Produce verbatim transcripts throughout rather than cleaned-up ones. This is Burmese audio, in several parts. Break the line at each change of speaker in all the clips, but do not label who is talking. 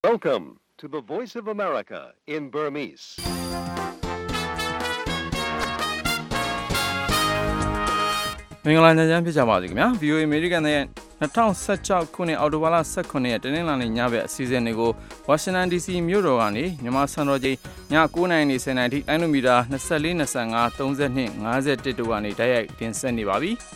Welcome to the Voice of America in Burmese.
။မင်္ဂလာညချမ်းဖြစ်ကြပါစေခင်ဗျာ။ ဗီ အို အေ American ရဲ့၂၀၁၆ခုနှစ်အောက်တိုဘာလ၁၇ရက်တနင်္လာနေ့ညဘက်အစီအစဉ်တွေကို Washington ဒီ စီ မြို့တော်ကနေမြန်မာစံတော်ချိန်ည၉နာရီနေ၁၀နာရီထိလိုင်းနိုမီတာ၂၄ ၂၅ ၃၂ ၅၁တို့ကနေတိုက်ရိုက်တင်ဆက်နေပါပြီ။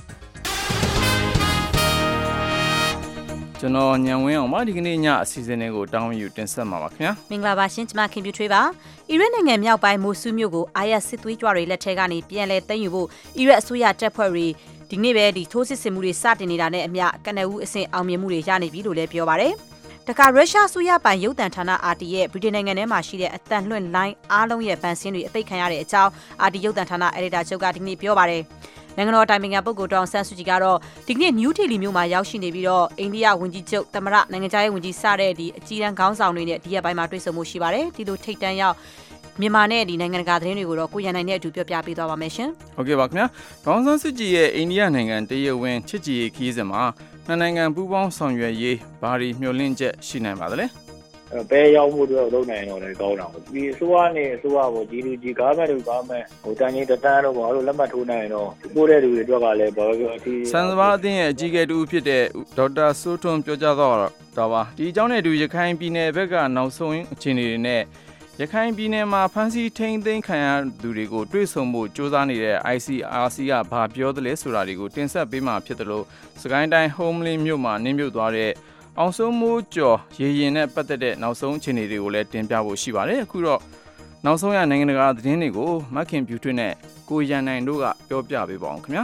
ကျွန်တော်ညံဝင်းအောင်ပါဒီကနေ့ညအစီအစဉ်တွေကိုတောင်းယူတင်ဆက်မှာပါခင်ဗျာ
မင်္ဂလာပါရှင်ကျွန်မခင်ပြထွေးပါအီရတ်နိုင်ငံမြောက်ပိုင်းမိုဆူမြို့ကိုအာယတ်စစ်သွေးကြွတွေလက်ထက်ကနေပြန်လည်သိမ်းယူဖို့အီရတ်အစိုးရတပ်ဖွဲ့တွေဒီနေ့ပဲဒီထိုးစစ်ဆင်မှုတွေစတင်နေတာနဲ့အမျှကနဦးအဆင့်အောင်မြင်မှုတွေရနေပြီလို့လည်းပြောပါတယ်တခါရုရှားအစိုးရပိုင်ရုပ်သံဌာန အာတီ ရဲ့ဗြိတိန်နိုင်ငံထဲမှာရှိတဲ့အတန်လွှင့်လိုင်းအားလုံးရဲ့ဗန်စင်းတွေအပိတ်ခံရတဲ့အကြောင်း အာတီ ရုပ်သံဌာနအယ်ဒီတာချုပ်ကဒီနေ့ပြောပါတယ်နိုင်ငံတော်တိုင်ပင်ခံပုဂ္ဂိုလ်ဒေါ်အောင်ဆန်းစုကြည်ကတော့ဒီကနေ့နယူးဒေလီမြို့မှာရောက်ရှိနေပြီးတော့အိန္ဒိယဝန်ကြီးချုပ်သမ္မတနိုင်ငံခြားရေးဝန်ကြီးစတဲ့ဒီအကြီးတန်းခေါင်းဆောင်တွေနဲ့ဒီရက်ပိုင်းမှာတွေ့ဆုံမှုရှိပါတယ်ဒီလိုထိတ်တန့်ရောက်မြန်မာနဲ့ဒီနိုင်ငံတကာသတင်းတွေကိုတော့ကိုရန်နိုင်နဲ့အတူပြောပြပေးသွားပါမယ်ရှင်
ဟုတ်ကဲ့ပါခင်ဗျာဒေါ်အောင်ဆန်းစုကြည်ရဲ့အိန္ဒိယနိုင်ငံတရုတ်ဝင်ချစ်ကြည်ရေးခီးစဉ်မှာနှစ်နိုင်ငံပူးပေါင်းဆောင်ရွက်ရေးဘာတွေမျှော်လင့်ချက်ရှိနိုင်ပါသလဲ
ဘယ်ရောက်မှုတော့လုပ်နိုင်တော့လည်းကောင်းတာပေါ့ဒီအစိုးရနဲ့အစိုးရပေါ့ဒီလူကြီးကားမဲ့လူကားမဲ့ဟိုတန်ကြီးတန်းတော့ဘာလို့လက်မှတ်ထိုးနိုင်တော့ပို့တဲ့လူတွေအတွက်ကလည်းဘာလို့ပြောအထီး
စံစဘာအသင်းရဲ့အကြီးအကဲတူဖြစ်တဲ့ဒေါက်တာစိုးထွန်းပြောကြားတော့တော့ပါဒီအကြောင်းနဲ့အတူရခိုင်ပြည်နယ်ဘက်ကနောက်ဆုံးအခြေအနေတွေနဲ့ရခိုင်ပြည်နယ်မှာဖမ်းဆီးထိန်းသိမ်းခံရသူတွေကိုတွေ့ဆုံဖို့ကြိုးစားနေတဲ့ အိုင် စီ အာር စီ ကဘာပြောသလဲဆိုတာတွေကိုတင်ဆက်ပေးမှာဖြစ်တယ်လို့စကိုင်းတိုင်း Homelin မြို့မှာနင်းမြုပ်သွားတဲ့အောင်စိုးမိုးကျော်ရေရင်နဲ့ပတ်သက်တဲ့နောက်ဆုံးအခြေအနေတွေကိုလည်းတင်ပြဖို့ရှိပါတယ်အခုတော့နောက်ဆုံးရနိုင်ငံတကာသတင်းတွေကိုမခင်ပြူထွန်းနဲ့ကိုရန်နိုင်တို့ကပြောပြပေးပါအောင်ခင်ဗျာ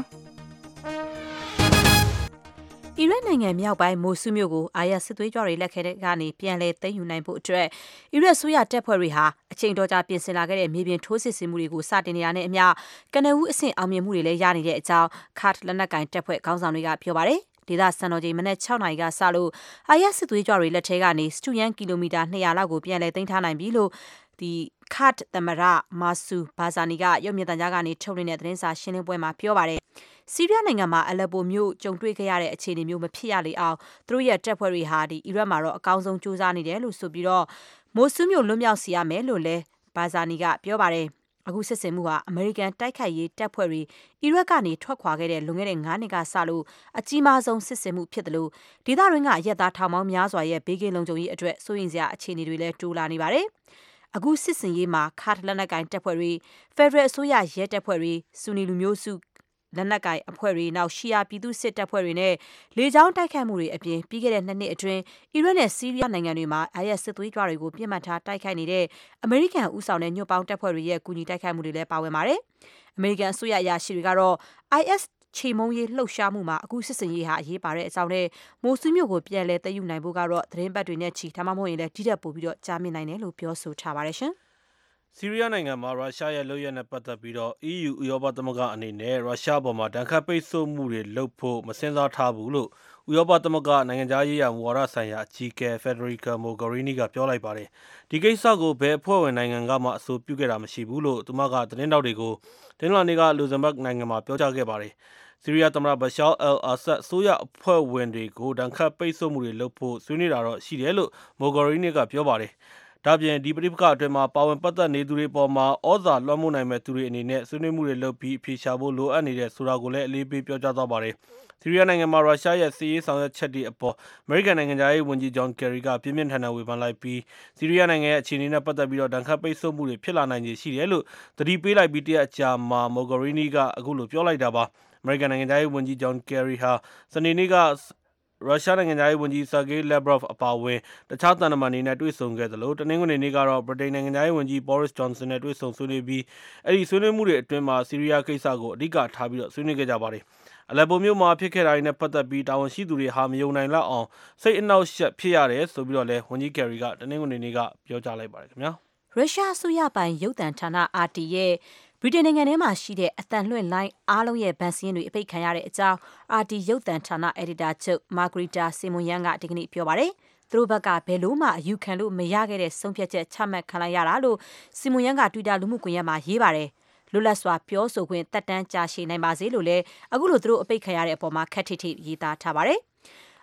အီရတ်နိုင်ငံမြောက်ပိုင်းမိုဆူမြို့ကိုအာယတ်စစ်သွေးကြွတွေလက်ခဲကနေပြန်လည်သိမ်းယူနိုင်ဖို့အတွက်အီရတ်ဆိုရတပ်ဖွဲ့တွေဟာအချိန်တော်ကြာပြင်ဆင်လာခဲ့တဲ့မြေပြင်ထိုးစစ်ဆင်မှုတွေကိုစတင်နေရတဲ့အမျှကနဦးအဆင့်အောင်မြင်မှုတွေလည်းရနေတဲ့အကြောင်းခတ်လက်နက်ကင်တပ်ဖွဲ့ခေါင်းဆောင်တွေကပြောပါတယ်ဒေသစံတော်ချိန်မနက်၆နာရီကစလို့အာယတ်စစ်သွေးကြွတွေလက်ထဲကနေစတူယန်ကီလိုမီတာ၂၀၀လောက်ကိုပြန်လည်သိမ်းထားနိုင်ပြီလို့ဒီခတ်သမရမာဆူဘာဇာနီကရုပ်မြင်သံကြားကနေထုတ်လွှင့်တဲ့သတင်းစာရှင်းလင်းပွဲမှာပြောပါတယ်ဆီးရီးယားနိုင်ငံမှာအလက်ပိုမြို့ကြုံတွေ့ခဲ့ရတဲ့အခြေအနေမျိုးမဖြစ်ရလေအောင်သူတို့ရဲ့တပ်ဖွဲ့တွေဟာဒီအီရတ်မှာတော့အကောင်းဆုံးစူးစမ်းနေတယ်လို့ဆိုပြီးတော့မိုဆူမြို့လွတ်မြောက်စီရမယ်လို့လည်းဘာဇာနီကပြောပါတယ်အခုစစ်စင်မှုဟာအမေရိကန်တိုက်ခိုက်ရေးတပ်ဖွဲ့တွေအီရတ်ကနေထွက်ခွာခဲ့တဲ့လွန်ခဲ့တဲ့၅နှစ်ကစလို့အကြီးမားဆုံးစစ်စင်မှုဖြစ်တယ်လို့ဒေသတွင်းကရက်သားထောင်ပေါင်းများစွာရဲ့ဘေးကင်းလုံခြုံရေးအတွက်စိုးရိမ်စရာအခြေအနေတွေလည်းတိုးလာနေပါတယ်အခုစစ်စင်ရေးမှာခါထလက်နက်ကိုင်တပ်ဖွဲ့တွေဖက်ဒရယ်အစိုးရရဲတပ်ဖွဲ့တွေဆူနီလူမျိုးစုလက်နက်ကိုင်အဖွဲ့တွေနောက်ရှီယာပြည်သူစစ်တပ်ဖွဲ့တွေနဲ့လေကြောင်းတိုက်ခိုက်မှုတွေအပြင်ပြီးခဲ့တဲ့နှစ်နှစ်အတွင်းအီရတ်နဲ့ဆီးရီးယားနိုင်ငံတွေမှာအာယတ်စစ်သွေးကြွတွေကိုပြစ်မှတ်ထားတိုက်ခိုက်နေတဲ့အမေရိကန်ဦးဆောင်တဲ့ညွတ်ပေါင်းတပ်ဖွဲ့တွေရဲ့ကူညီတိုက်ခိုက်မှုတွေလည်းပါဝင်ပါတယ်။အမေရိကန်အစိုးရအရာရှိတွေကတော့ အိုင် အက်စ် ချေမှုန်းရေးလှုပ်ရှားမှုမှာအခုစစ်စင်ရေးဟာအရေးပါတဲ့အကြောင်းနဲ့မိုဆူမြို့ကိုပြန်လည်သိမ်းယူနိုင်ဖို့ကတော့သတင်းပတ်တွေနဲ့ချီဒါမှမဟုတ်ရင်လည်းဒီတက်ပို့ပြီးတော့ကြားမြင်နိုင်တယ်လို့ပြောဆိုထားပါတယ်ရှင်။
ဆီးရီးယားနိုင်ငံမှာရုရှားရဲ့လုပ်ရပ်နဲ့ပတ်သက်ပြီးတော့ အီးယူ ဥရောပသမဂ္ဂအနေနဲ့ရုရှားပေါ်မှာဒဏ်ခတ်ပိတ်ဆို့မှုတွေလုပ်ဖို့မစဉ်းစားထားဘူးလို့ဥရောပသမဂ္ဂနိုင်ငံခြားရေးရာမူဝါဒဆိုင်ရာအကြီးအကဲ Federica Mogherini ကပြောလိုက်ပါတယ်။ဒီကိစ္စကိုဘယ်အဖွဲ့ဝင်နိုင်ငံကမှအဆိုပြုခဲ့တာမရှိဘူးလို့သူမကသတင်းတောက်တွေကိုတင်းလာနေကလူဇမ်ဘတ်နိုင်ငံမှာပြောကြားခဲ့ပါတယ်။ဆီးရီးယားသမ္မတဘရှာအယ်အာဆတ်အစိုးရအဖွဲ့ဝင်တွေကိုဒဏ်ခတ်ပိတ်ဆို့မှုတွေလုပ်ဖို့ဆွေးနွေးတာတော့ရှိတယ်လို့ Mogherini ကပြောပါတယ်။ဒါပြင်ဒီပဋိပက္ခအတွင်းမှာပါဝင်ပတ်သက်နေသူတွေပေါ်မှာဩဇာလွှမ်းမိုးနိုင်မဲ့သူတွေအနေနဲ့ဆွေးနွေးမှုတွေလုပ်ပြီးအဖြေရှာဖို့လိုအပ်နေတဲ့ဆိုတာကိုလည်းအလေးပေးပြောကြားသွားပါတယ်။ဆီးရီးယားနိုင်ငံမှာရုရှားရဲ့စစ်ရေးဆောင်ရွက်ချက်တွေအပေါ်အမေရိကန်နိုင်ငံသားရေးဝန်ကြီးဂျွန်ကယ်ရီကပြင်းပြင်းထန်ထန်ဝေဖန်လိုက်ပြီးဆီးရီးယားနိုင်ငံရဲ့အခြေအနေနဲ့ပတ်သက်ပြီးတော့ဒဏ်ခတ်ပိတ်ဆို့မှုတွေဖြစ်လာနိုင်ခြေရှိတယ်လို့သတိပေးလိုက်ပြီးတရက်အကြာမှာ Mogherini ကအခုလိုပြောလိုက်တာပါ။အမေရိကန်နိုင်ငံသားရေးဝန်ကြီးဂျွန်ကယ်ရီဟာစနေနေ့ကရုရှားနိုင်ငံသားရေးဝန်ကြီးဆာဂေးလက်ဗရော့အပါအဝင်တခြားသံတမန်တွေနဲ့တွေ့ဆုံခဲ့သလိုတနင်္ဂနွေနေ့ကတော့ဗြိတိန်နိုင်ငံသားရေးဝန်ကြီးဘောရစ်ဂျွန်ဆန်နဲ့တွေ့ဆုံဆွေးနွေးပြီးအဲဒီဆွေးနွေးမှုတွေအတွင်းမှာဆီးရီးယားကိစ္စကိုအဓိကထားပြီးတော့ဆွေးနွေးခဲ့ကြပါတယ်။အလက်ပိုမြို့မှာဖြစ်ခဲ့တာတွေနဲ့ပတ်သက်ပြီးတာဝန်ရှိသူတွေဟာမယုံနိုင်လောက်အောင်စိတ်အနှောက်အယှက်ဖြစ်ရတယ်ဆိုပြီးတော့လည်းဝန်ကြီးကယ်ရီကတနင်္ဂနွေနေ့ကပြောကြားလိုက်ပါတယ်ခင်ဗျာ
။ရုရှားအစိုးရပိုင်ရုပ်သံဌာန အာတီ ရဲ့ဗြိတိန်နိုင်ငံထဲမှာရှိတဲ့အတန်လွှင့်လိုင်းအားလုံးရဲ့ဗန်စင်းတွေအပိတ်ခံရတဲ့အကြောင်း အာတီ ရုပ်သံဌာနအယ်ဒီတာချုပ်မာဂရီတာစီမွန်ယန်ကဒီကနေ့ပြောပါတယ်။သူတို့ဘက်ကဘယ်လို့မှအယူခံလို့မရခဲ့တဲ့ဆုံးဖြတ်ချက်ချမှတ်ခံလိုက်ရတာလို့စီမွန်ယန်က Twitter လူမှုကွန်ရက်မှာရေးပါတယ်။လွတ်လပ်စွာပြောဆိုခွင့်တက်တန်းကြာရှည်နိုင်ပါစေလို့လည်းအခုလိုသူတို့အပိတ်ခံရတဲ့အပေါ်မှာခက်ထိထိရေးသားထားပါတယ်။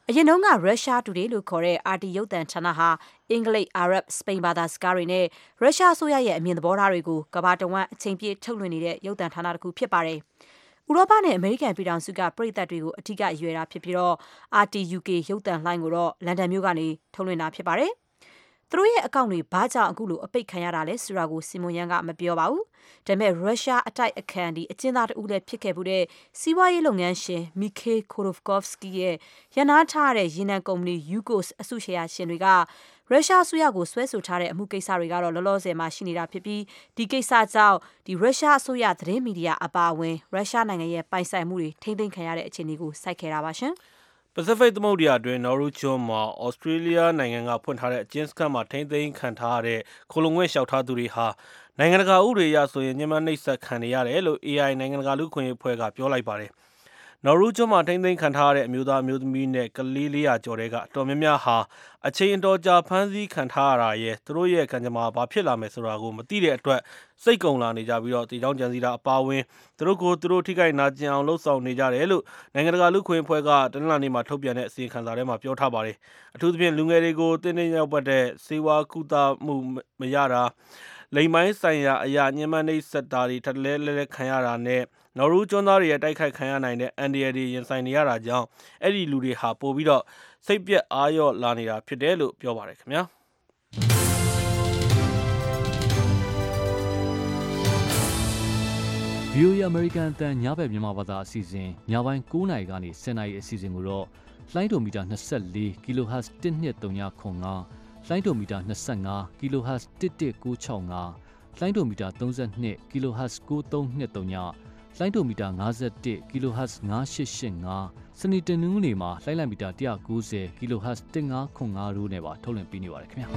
အရင်တုန်းက Russia Today လို့ခေါ်တဲ့ R T ရုပ်သံဌာနဟာအင်္ဂလိပ် အာရပ် စပိန်ဘာသာစကားတွေနဲ့ရုရှားအစိုးရရဲ့အမြင်သဘောထားတွေကိုကမ္ဘာတဝန်းအချိန်ပြည့်ထုတ်လွှင့်နေတဲ့ရုပ်သံဌာနတစ်ခုဖြစ်ပါတယ်။ဥရောပနဲ့အမေရိကန်ပြည်ထောင်စုကပရိသတ်တွေကိုအထူးအရွယ်တာဖြစ်ပြီးတော့ R T U K ရုပ်သံလှိုင်းကိုတော့လန်ဒန်မြို့ကနေထုတ်လွှင့်တာဖြစ်ပါတယ်။သူတို့ရဲ့အကောင့်တွေဘာကြောင့်အခုလိုအပိတ်ခံရတာလဲဆိုတာကိုစီမွန်ယန်ကမပြောပါဘူး။ဒါပေမဲ့ရုရှားအတိုက်အခံဒီအကျဉ်းသားတဦးလည်းဖြစ်ခဲ့မှုတဲ့စီးပွားရေးလုပ်ငန်းရှင်မီခေးခိုရိုဖ်ကော့ဗ်စကီရဲ့ရန်နာထားတဲ့ရေနံကုမ္ပဏီ Yukos အစုရှယ်ယာရှင်တွေကရုရှားအစိုးရကိုဆွဲဆိုထားတဲ့အမှုကိစ္စတွေကတော့လောလောဆယ်မှာရှိနေတာဖြစ်ပြီးဒီကိစ္စကြောင့်ဒီရုရှားအစိုးရသတင်းမီဒီယာအပါအဝင်ရုရှားနိုင်ငံရဲ့ပိုင်ဆိုင်မှုတွေထိမ့်သိမ်းခံရတဲ့အခြေအနေကိုစိုက်ခဲ့တာပါရှင်
။ Pacific သမုဒ္ဒရာအတွင်းနော်ရူကျွန်းမှာဩစတြေးလျနိုင်ငံကဖွင့်ထားတဲ့အကျဉ်းစခန်းမှာထိမ့်သိမ်းခံထားရတဲ့ခိုလုံငွေ့လျှောက်ထားသူတွေဟာနိုင်ငံတကာဥပဒေအရဆိုရင်ညှဉ်းပန်းနှိပ်စက်ခံနေရတယ်လို့ A I နိုင်ငံတကာလူ့အခွင့်အရေးအဖွဲ့ကပြောလိုက်ပါတယ်။နော်ရူကျွန်းမှာထိမ့်သိမ်းခံထားရတဲ့အမျိုးသားအမျိုးသမီးနဲ့ကလေးလေးရာကျော်တွေကအတော်များများဟာအချိန်အတော်ကြာဖမ်းဆီးခံထားရတာရဲ့သူတို့ရဲ့ကံကြမ္မာဘာဖြစ်လာမယ်ဆိုတာကိုမသိတဲ့အတွက်စိတ်ကုံလာနေကြပြီးတော့တီချောင်းကြံစီတာအပါအဝင်သူတို့ကိုသူတို့ထိခိုက်နာကျင်အောင်လှုပ်ဆောင်နေကြတယ်လို့နိုင်ငံတကာလူ့အခွင့်အရေးအဖွဲ့ကတနင်္လာနေ့မှာထုတ်ပြန်တဲ့အစီရင်ခံစာထဲမှာပြောထားပါတယ်။အထူးသဖြင့်လူငယ်တွေကိုတင်းတင်းရောက်ပတ်တဲ့စေဝါကုသမှုမရတာလိမ်ပိုင်းဆိုင်ရာအရာညှဉ်းပန်းနှိပ်စက်တာတွေထပ်လဲလဲလဲခံရတာနဲ့နော်ရူကျွန်းသားတွေရဲ့တိုက်ခိုက်ခံရနိုင်တဲ့အန်ဒီယာတွေရင်ဆိုင်နေရတာကြောင့်အဲ့ဒီလူတွေဟာပို့ပြီးတော့စိတ်ပြက်အားလျော့လာနေတာဖြစ်တယ်လို့ပြောပါတယ်ခင်ဗျာ။
V O A American အတန်ညဘက်မြန်မာဘာသာအစီအစဉ်ညပိုင်း၉နာရီကနေ၁၀နာရီအစီအစဉ်ကိုတော့လိုင်းဒိုမီတာ၂၄ kHz တစ်နှစ်၃၅ခွန်၅လိုင်းဒိုမီတာ၂၅ kHz တစ်တစ်၉၆၅လိုင်းဒိုမီတာ၃၂ kHz ၉၃၂၃ညလိုင်းဒိုမီတာ၅၁ kHz ၅၈၈၅စနေတနင်္ဂနွေမှာလိုင်းလိုက်မီတာ၁၉၀ kHz တစ်၅ခွန်၅တို့နဲ့ပါထုတ်လွှင့်ပေးနေပါတယ်ခင်ဗျာ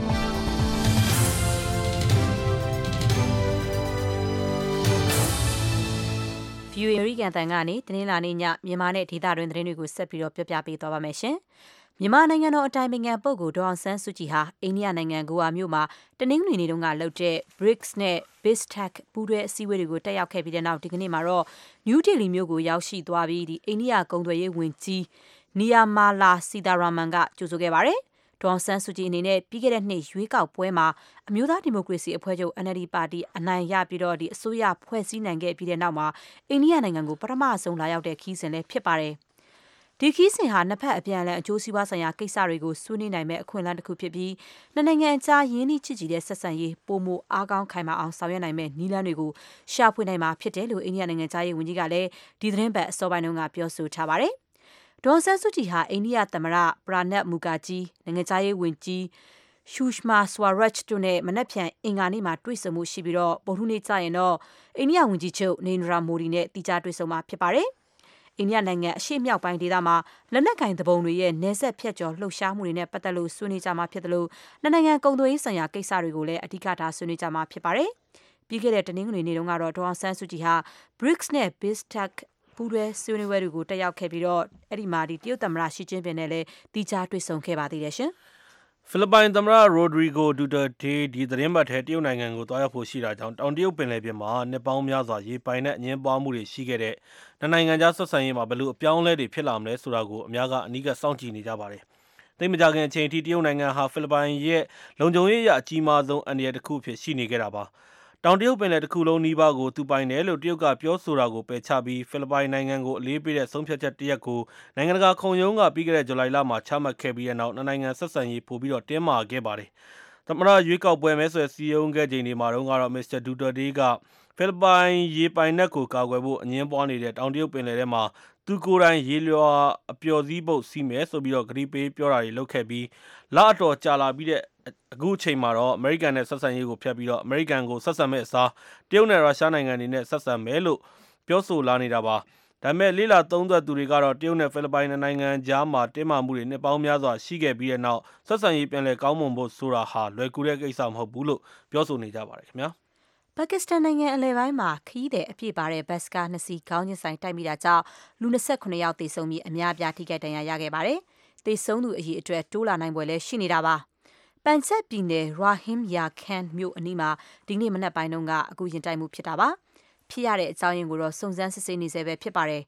။ View ရီကန်တန်ကနေတနင်္လာနေ့ညမြန်မာနဲ့ဒေသတွင်းသတင်းတွေကိုဆက်ပြီးတော့ပြောပြပေးသွားပါမယ်ရှင်။မြန်မာနိုင်ငံတော်အတိုင်ပင်ခံပုဂ္ဂိုလ်ဒေါအောင်ဆန်းစုကြည်ဟာအိန္ဒိယနိုင်ငံဂိုအာမြို့မှာတနင်္ဂနွေနေ့တုန်းကလုပ်တဲ့ ဘရစ်စ် နဲ့ BISTEC ပူးတွဲအစည်းအဝေးတွေကိုတက်ရောက်ခဲ့ပြီးတဲ့နောက်ဒီကနေ့မှာတော့နယူးဒေလီမြို့ကိုရောက်ရှိသွားပြီးဒီအိန္ဒိယကုန်သွယ်ရေးဝန်ကြီးနီယာမာလာစီတာရာမန်ကကြိုဆိုခဲ့ပါတယ်။ဒေါအောင်ဆန်းစုကြည်အနေနဲ့ပြီးခဲ့တဲ့နှစ်ရွေးကောက်ပွဲမှာအမျိုးသားဒီမိုကရေစီအဖွဲ့ချုပ် N L D ပါတီအနိုင်ရပြီးတော့ဒီအစိုးရဖွဲ့စည်းနိုင်ခဲ့ပြီးတဲ့နောက်မှာအိန္ဒိယနိုင်ငံကိုပထမဆုံးလာရောက်တဲ့ခီးစဉ်လည်းဖြစ်ပါတယ်။ဒီခီးစဉ်ဟာနှစ်ဖက်အပြန်အလှန်အကျိုးစီးပွားဆိုင်ရာကိစ္စတွေကိုဆွေးနွေးနိုင်မဲ့အခွင့်အလမ်းတစ်ခုဖြစ်ပြီးနှစ်နိုင်ငံအကြားရင်းနှီးချစ်ကြည်တဲ့ဆက်ဆံရေးပိုမိုအားကောင်းခိုင်မာအောင်ဆောင်ရွက်နိုင်မဲ့နည်းလမ်းတွေကိုရှာဖွေနိုင်မှာဖြစ်တယ်လို့အိန္ဒိယနိုင်ငံသားရေးဝန်ကြီးကလည်းဒီသတင်းပတ်အစောပိုင်းတုန်းကပြောဆိုထားပါတယ်။ဒေါ်ဆန်းစုကြည်ဟာအိန္ဒိယသမ္မတပရာနက်မူကာဂျီနိုင်ငံသားရေးဝန်ကြီးရှူရှမာဆွာရက်တို့နဲ့မနက်ဖြန်အင်္ဂါနေ့မှာတွေ့ဆုံမှုရှိပြီးတော့ဗုဒ္ဓနေ့ကျရင်တော့အိန္ဒိယဝန်ကြီးချုပ်နေန္ဒရာမိုဒီနဲ့တီကြားတွေ့ဆုံမှာဖြစ်ပါတယ်။အိန္ဒိယနိုင်ငံအရှေ့မြောက်ပိုင်းဒေသမှာလက်နက်ကင်တပုံတွေရဲ့နယ်စပ်ဖြတ်ကျော်လှုပ်ရှားမှုတွေနဲ့ပတ်သက်လို့ဆွေးနွေးကြမှာဖြစ်တယ်လို့နှစ်နိုင်ငံကုန်သွယ်ရေးဆိုင်ရာကိစ္စတွေကိုလည်းအဓိကထားဆွေးနွေးကြမှာဖြစ်ပါတယ်။ပြီးခဲ့တဲ့တနင်္ဂနွေနေ့တုန်းကတော့ဒေါအောင်ဆန်းစုကြည်ဟာ ဘရစ်စ် နဲ့ BISTEC ပူးတွဲဆွေးနွေးပွဲတွေကိုတက်ရောက်ခဲ့ပြီးတော့အဲ့ဒီမှာဒီတရုတ်သမ္မတရှီကျင်းပင်နဲ့လည်းတီကြားတွေ့ဆုံခဲ့ပါသေးတယ်ရှင်
။ဖိလစ်ပိုင်သမ္မတရိုဒရီဂိုဒူတာတေးဒီသတင်းပတ်ထဲတရုတ်နိုင်ငံကိုတွားရောက်ဖို့ရှိတာကြောင့်တောင်တရုတ်ပင်လယ်ပြင်မှာနှစ်ပေါင်းများစွာရေပိုင်နဲ့အငင်းပွားမှုတွေရှိခဲ့တဲ့နှစ်နိုင်ငံကြားဆက်ဆံရေးမှာဘယ်လိုအပြောင်းအလဲတွေဖြစ်လာမလဲဆိုတာကိုအများကအနီးကပ်စောင့်ကြည့်နေကြပါတယ်။သိပ်မကြခင်အချိန်အထိတရုတ်နိုင်ငံဟာဖိလစ်ပိုင်ရဲ့လုံခြုံရေးအရအကြီးမားဆုံးအန္တရာယ်တစ်ခုဖြစ်ရှိနေခဲ့တာပါ။တောင်တရုတ်ပင်လယ်တစ်ခုလုံးနီးပါးကိုသူပိုင်တယ်လို့တရုတ်ကပြောဆိုတာကိုပယ်ချပြီးဖိလစ်ပိုင်နိုင်ငံကိုအလေးပေးတဲ့ဆုံးဖြတ်ချက်တစ်ရပ်ကိုနိုင်ငံတကာခုံရုံးကပြီးခဲ့တဲ့ဇူလိုင်လမှာချမှတ်ခဲ့ပြီးတဲ့နောက်နှစ်နိုင်ငံဆက်ဆံရေးပိုပြီးတော့တင်းမာခဲ့ပါတယ်။သမ္မတရွေးကောက်ပွဲမဲဆွယ်စည်းရုံးခဲ့ချိန်တွေမှာတော့ကတော့မစ္စတာဒူတာတေးကဖိလစ်ပိုင်ရေပိုင်နက်ကိုကာကွယ်ဖို့အငင်းပွားနေတဲ့တောင်တရုတ်ပင်လယ်ထဲမှာသူကိုယ်တိုင်ရေလွှာအပျော်စီးပုတ်စီးမယ်ဆိုပြီးတော့ဂရီပေးပြောတာတွေလုပ်ခဲ့ပြီးလအတော်ကြာလာပြီးတဲ့အခုအချိန်မှာတော့အမေရိကန်နဲ့ဆက်ဆံရေးကိုဖျက်ပြီးတော့အမေရိကန်ကိုဆက်ဆံမဲ့အစားတရုတ်နဲ့ရုရှားနိုင်ငံတွေနဲ့ဆက်ဆံမယ်လို့ပြောဆိုလာနေတာပါဒါပေမဲ့လေးလာသုံးသက်သူတွေကတော့တရုတ်နဲ့ဖိလစ်ပိုင်နိုင်ငံကြားမှာတင်းမာမှုတွေနှစ်ပေါင်းများစွာရှိခဲ့ပြီးတဲ့နောက်ဆက်ဆံရေးပြန်လည်ကောင်းမွန်ဖို့ဆိုတာဟာလွယ်ကူတဲ့ကိစ္စမဟုတ်ဘူးလို့ပြောဆိုနေကြပါတယ်ခင်ဗျာ
ပါကစ္စတန်နိုင်ငံအလယ်ပိုင်းမှာခရီးသည်အပြည့်ပါတဲ့ဘတ်စကားနှစ်စီးခေါင်းချင်းဆိုင်တိုက်မိတာကြောင့်လူ၂၉ယောက်သေဆုံးပြီးအများအပြားထိခိုက်ဒဏ်ရာရခဲ့ပါတယ်။သေဆုံးသူအရေအတွက်တိုးလာနိုင်ပွဲလည်းရှိနေတာပါ။ပန်ချက်ပြည်နယ်ရာဟင်ယာခန်မြို့အနီးမှာဒီနေ့မနက်ပိုင်းတုန်းကအခုရင်တိုက်မှုဖြစ်တာပါ။ဖြစ်ရတဲ့အကြောင်းရင်းကိုတော့စုံစမ်းစစ်ဆေးနေဆဲပဲဖြစ်ပါတယ်။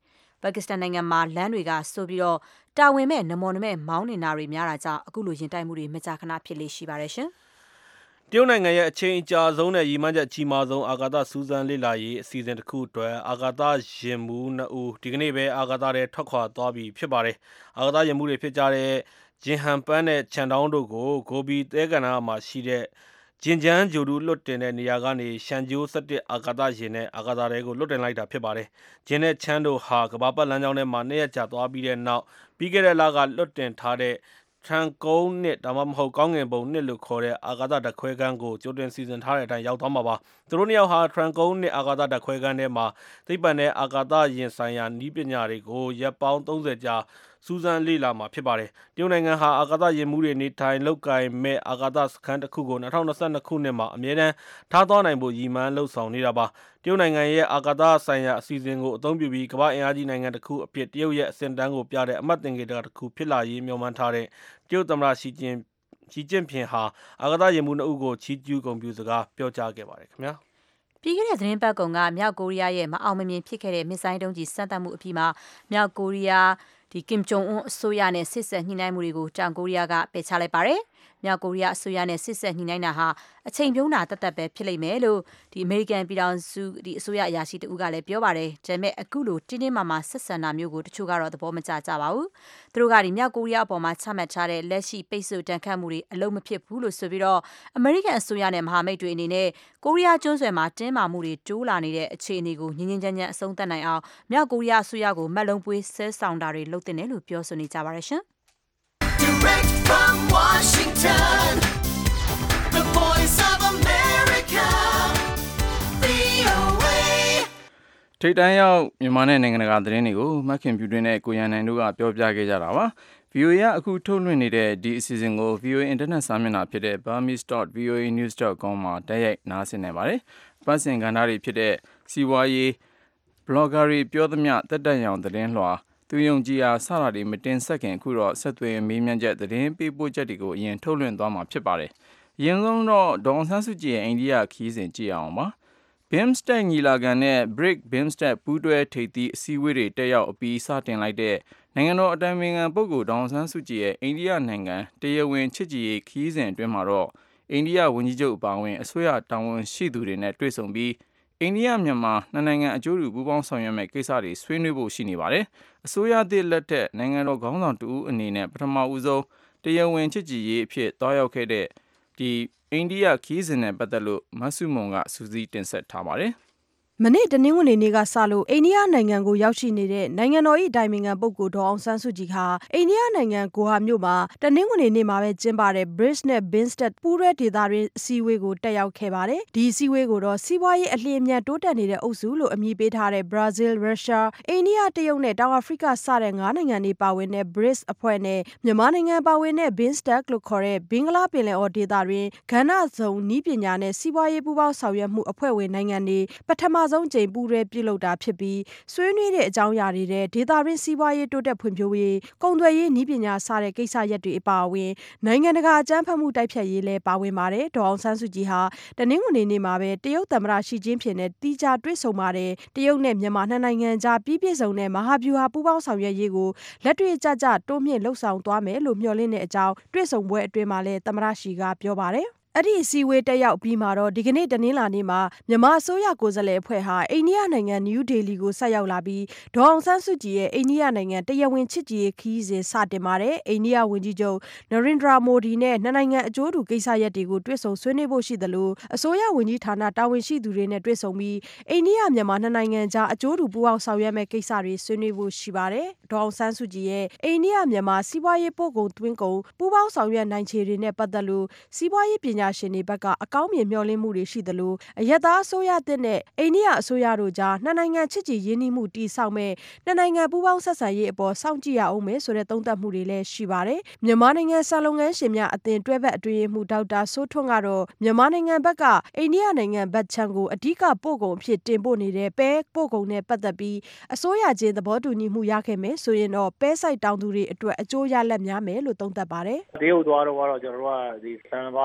ပါကစ္စတန်နိုင်ငံမှာလမ်းတွေကဆိုပြီးတော့တာဝန်မဲ့နမော်နမဲ့မောင်းနေတာတွေများတာကြောင့်အခုလိုရင်တိုက်မှုတွေမကြာခဏဖြစ်လေရှိပါတယ်ရှင်
တရုတ်နိုင်ငံရဲ့အချိန်အကြာဆုံးနဲ့ရည်မှန်းချက်အကြီးမားဆုံးအာကာသစူးစမ်းလေ့လာရေးအစီအစဉ်တစ်ခုအတွက်အာကာသယာဉ်မှူးနှစ်ဦးဒီကနေ့ပဲအာကာသထဲထွက်ခွာသွားပြီဖြစ်ပါတယ်အာကာသယာဉ်မှူးတွေဖြစ်ကြတဲ့ဂျင်ဟန်ပန်းနဲ့ချန်တောင်းတို့ကိုဂိုဘီသဲကန္နာမှာရှိတဲ့ဂျင်ဂျန်းဂျိုဒူလွတ်တင်တဲ့နေရာကနေရှန်ဂျိုး၁၁အာကာသယာဉ်နဲ့အာကာသထဲကိုလွတ်တင်လိုက်တာဖြစ်ပါတယ်ဂျင်နဲ့ချန်တို့ဟာကမ္ဘာပတ်လမ်းကြောင်းထဲမှာနှစ်ရက်ကြာသွားပြီးတဲ့နောက်ပြီးခဲ့တဲ့လကလွတ်တင်ထားတဲ့ထရန်ကုန်းနှစ်ဒါမှမဟုတ်ကောင်းငင်ဘုံနှစ်လို့ခေါ်တဲ့အာကာသဓာတ်ခွဲခန်းကိုကြိုတင်စီစဉ်ထားတဲ့အတိုင်းရောက်သွားမှာပါသူတို့နှစ်ယောက်ဟာထရန်ကုန်းနှစ်အာကာသဓာတ်ခွဲခန်းထဲမှာသိပ္ပံနဲ့အာကာသယာဉ်ဆိုင်ရာနည်းပညာတွေကိုရပ်ပေါင်းသုံးဆယ်ကြာစူးစမ်းလေ့လာမှာဖြစ်ပါတယ်တရုတ်နိုင်ငံဟာအာကာသယာဉ်မှူးတွေနေထိုင်လုပ်ကိုင်မဲ့အာကာသစခန်းတစ်ခုကို၂၀၂၂ခုနှစ်မှာအမြဲတမ်းထားသွားနိုင်ဖို့ရည်မှန်းလှုပ်ဆောင်နေတာပါတရုတ်နိုင်ငံရဲ့အာကာသဆိုင်ရာအစီအစဉ်ကိုအသုံးပြုပြီးကမ္ဘာ့အင်အားကြီးနိုင်ငံတစ်ခုအဖြစ်တရုတ်ရဲ့အဆင့်တန်းကိုပြတဲ့အမှတ်သင်္ကေတတစ်ခုဖြစ်လာရေးမျှော်မှန်းထားတဲ့တရုတ်သမ္မတရှီကျင်ရှီကျင့်ဖျင်ဟာအာကာသယာဉ်မှူးနှစ်ဦးကိုချီးကျူးဂုဏ်ပြုစကားပြောကြားခဲ့ပါတယ်ခင်ဗျာ
ပြီးခဲ့တဲ့သတင်းပတ်ကုံကမြောက်ကိုရီးယားရဲ့မအောင်မမြင်ဖြစ်ခဲ့တဲ့မစ်ဇိုင်းတုံးကြီးစမ်းသပ်မှုအပြီးမှာမြောက်ကိုရီးယားဒီကင်ဂျုံအွန်းအစိုးရနဲ့စစ်ဆက်ညှိနှိုင်းမှုတွေကိုတောင်ကိုရီးယားကပယ်ချလိုက်ပါတယ်။မြောက်ကိုရီးယားအစိုးရနဲ့စစ်ဆက်ညှိနှိုင်းတာဟာအချိန်ပြုံးတာတတ်တတ်ပဲဖြစ်လိမ့်မယ်လို့ဒီအမေရိကန်ပြည်ထောင်စုဒီအစိုးရအရာရှိတဦးကလည်းပြောပါတယ်။ဒါပေမဲ့အခုလိုတင်းတင်းမာမာဆက်ဆံတာမျိုးကိုတချို့ကတော့သဘောမကျကြပါဘူး။သူတို့ကဒီမြောက်ကိုရီးယားအပေါ်မှာချမှတ်ထားတဲ့လက်ရှိပိတ်ဆို့တန်ခတ်မှုတွေအလုံးမဖြစ်ဘူးလို့ဆိုပြီးတော့အမေရိကန်အစိုးရနဲ့မဟာမိတ်တွေအနေနဲ့ကိုရီးယားကျွန်းဆွယ်မှာတင်းမာမှုတွေတိုးလာနေတဲ့အခြေအနေကိုငြင်းငြင်းချမ်းချမ်းအဆုံးသတ်နိုင်အောင်မြောက်ကိုရီးယားအစိုးရကိုမက်လုံးပွေးဆဲဆောင်တာတွေလုပ်တင်တယ်လို့ပြောဆိုနေကြပါတယ်ရှင်။ Direct from Washington, the Voice of America, V O A
ထိပ်တန်းရောက်မြန်မာနဲ့နိုင်ငံတကာသတင်းတွေကိုမက်ခင်ပြူတွင်နဲ့ကိုရန်နိုင်တို့ကပြောပြခဲ့ကြတာပါ။ ဗီအိုအေ ကအခုထုတ်လွှင့်နေတဲ့ဒီအစီအစဉ်ကို ဗီအိုအေ Internet စာမျက်နှာဖြစ်တဲ့ burmese dot v o a news dot com မှာတိုက်ရိုက်နားဆင်နိုင်ပါတယ်။ပတ်စင်ကဏ္ဍတွေဖြစ်တဲ့စီးပွားရေးဘလော့ဂါတွေပြောသမျှတက်တက်ရောင်သတင်းလွှာသူယုံကြည်အားစတာတွေမတင်ဆက်ခင်အခုတော့ဆက်သွယ်မေးမြန်းချက်သတင်းပေးပို့ချက်တွေကိုအရင်ထုတ်လွှင့်သွားမှာဖြစ်ပါတယ်။အရင်ဆုံးတော့ဒေါ်အောင်ဆန်းစုကြည်ရဲ့အိန္ဒိယခီးစဉ်ကြည့်အောင်ပါ။ BIMSTEC ညီလာခံနဲ့ BRICS BIMSTEC ပူးတွဲထိပ်သီးအစည်းအဝေးတွေတက်ရောက်အပြီးစတင်လိုက်တဲ့နိုင်ငံတော်အတိုင်ပင်ခံပုဂ္ဂိုလ်ဒေါ်အောင်ဆန်းစုကြည်ရဲ့အိန္ဒိယနိုင်ငံတရားဝင်ချစ်ကြည်ရေးခီးစဉ်အတွင်းမှာတော့အိန္ဒိယဝန်ကြီးချုပ်အပါအဝင်အစိုးရတာဝန်ရှိသူတွေနဲ့တွေ့ဆုံပြီးအိန္ဒိယမြန်မာနှစ်နိုင်ငံအကျိုးတူပူးပေါင်းဆောင်ရွက်မဲ့ကိစ္စတွေဆွေးနွေးဖို့ရှိနေပါတယ်။အစိုးရသစ်လက်ထက်နိုင်ငံတော်ခေါင်းဆောင်တဦးအနေနဲ့ပထမဦးဆုံးတရားဝင်ချစ်ကြည်ရေးအဖြစ်တွားရောက်ခဲ့တဲ့ဒီအိန္ဒိယခီးစဉ်နဲ့ပတ်သက်လို့မဆုမွန်ကစူးစီးတင်ဆက်ထားပါတယ်။
မနေ့တနင်္ဂနွေနေ့ကစလို့အိန္ဒိယနိုင်ငံကိုရောက်ရှိနေတဲ့နိုင်ငံတော်၏အတိုင်ပင်ခံပုဂ္ဂိုလ်ဒေါ်အောင်ဆန်းစုကြည်ဟာအိန္ဒိယနိုင်ငံဂိုဟာမြို့မှာတနင်္ဂနွေနေ့မှာပဲကျင်းပတဲ့ BRICS နဲ့ BIMSTEC ပူးတွဲဒေသတွင်းအစည်းအဝေးကိုတက်ရောက်ခဲ့ပါတယ်။ဒီအစည်းအဝေးကိုတော့စီးပွားရေးအလျင်အမြန်တိုးတက်နေတဲ့အုပ်စုလို့အမည်ပေးထားတဲ့ဘရာဇီးလ်၊ရုရှား၊အိန္ဒိယ၊တရုတ်နဲ့တောင်အာဖရိကစတဲ့ငါးနိုင်ငံတွေပါဝင်တဲ့ BRICS အဖွဲ့နဲ့မြန်မာနိုင်ငံပါဝင်တဲ့ BIMSTEC လို့ခေါ်တဲ့ဘင်္ဂလားပင်လယ်အော်ဒေသတွင်းကဏ္ဍစုံနည်းပညာနဲ့စီးပွားရေးပူးပေါင်းဆောင်ရွက်မှုအဖွဲ့ဝင်နိုင်ငံတွေပထမဆုံးကြိမ်ပူးတွဲပြုလုပ်တာဖြစ်ပြီးဆွေးနွေးတဲ့အကြောင်းအရာတွေတဲ့ဒေသတွင်းစီးပွားရေးတိုးတက်ဖွံ့ဖြိုးရေးကုန်သွယ်ရေးနည်းပညာစတဲ့ကိစ္စရပ်တွေအပါအဝင်နိုင်ငံတကာအကြမ်းဖက်မှုတိုက်ဖျက်ရေးလည်းပါဝင်ပါတယ်။ဒေါ်အောင်ဆန်းစုကြည်ဟာတနင်္ဂနွေနေ့မှာပဲတရုတ်သမ္မတရှီကျင်းဖျင်နဲ့တီးခြားတွေ့ဆုံပါတယ်။တရုတ်နဲ့မြန်မာနှစ်နိုင်ငံကြားပြီးပြည့်စုံတဲ့မဟာဗျူဟာပူးပေါင်းဆောင်ရွက်ရေးကိုလက်တွေ့ကျကျတိုးမြင့်လှုပ်ဆောင်သွားမယ်လို့မျှော်လင့်တဲ့အကြောင်းတွေ့ဆုံပွဲအတွင်းမှာလည်းသမ္မတရှီကပြောပါတယ်။အဲ့ဒီအစည်းအဝေးတက်ရောက်ပြီးမှာတော့ဒီကနေ့တနင်္လာနေ့မှာမြန်မာအစိုးရကိုယ်စားလှယ်အဖွဲ့ဟာအိန္ဒိယနိုင်ငံနယူးဒေလီကိုဆက်ရောက်လာပြီးဒေါ်အောင်ဆန်းစုကြည်ရဲ့အိန္ဒိယနိုင်ငံတရားဝင်ချစ်ကြည်ရေးခီးစဉ်စတင်ပါတယ်။အိန္ဒိယဝန်ကြီးချုပ်နရင်ဒရာမိုဒီနဲ့နှစ်နိုင်ငံအကျိုးတူကိစ္စရပ်တွေကိုတွေ့ဆုံဆွေးနွေးဖို့ရှိသလိုအစိုးရဝန်ကြီးဌာနတာဝန်ရှိသူတွေနဲ့တွေ့ဆုံပြီးအိန္ဒိယမြန်မာနှစ်နိုင်ငံကြားအကျိုးတူပူးပေါင်းဆောင်ရွက်မဲ့ကိစ္စတွေဆွေးနွေးဖို့ရှိပါတယ်။ဒေါ်အောင်ဆန်းစုကြည်ရဲ့အိန္ဒိယမြန်မာစီးပွားရေးပို့ကုန်သွင်းကုန်ပူးပေါင်းဆောင်ရွက်နိုင်ခြေတွေနဲ့ပတ်သက်လို့စီးပွားရေးပညာရှင်တွေဘက်ကအကောင်းမြင်မျှော်လင့်မှုတွေရှိသလိုအရက်သားအစိုးရတဲ့နဲ့အိန္ဒိယအစိုးရတို့ကြားနှစ်နိုင်ငံချစ်ကြည်ရင်းနှီးမှုတည်ဆောက်မဲ့နှစ်နိုင်ငံပူးပေါင်းဆက်ဆံရေးအပေါ်စောင့်ကြည့်ရအောင်မယ်ဆိုတဲ့သုံးသပ်မှုတွေလည်းရှိပါတယ်။မြန်မာနိုင်ငံဆန်လုပ်ငန်းရှင်များအသင်းတွဲဘက်အတွင်းရေးမှူးဒေါက်တာစိုးထွန်းကတော့မြန်မာနိုင်ငံဘက်ကအိန္ဒိယနိုင်ငံဘက်ခြမ်းကိုအဓိကပို့ကုန်အဖြစ်တင်ပို့နေတဲ့ပဲပို့ကုန်နဲ့ပတ်သက်ပြီးအစိုးရချင်းသဘောတူညီမှုရခဲ့မယ်ဆိုရင်တော့ပဲစိုက်တောင်သူတွေအတွက်အကျိုးရလဒ်များမယ်လို့သုံးသပ်ပါတယ်
။တရုတ်သွားတော့ကတော့ကျွန်တော်တို့ကဒီဆန်ဘာတို့ပြောင်း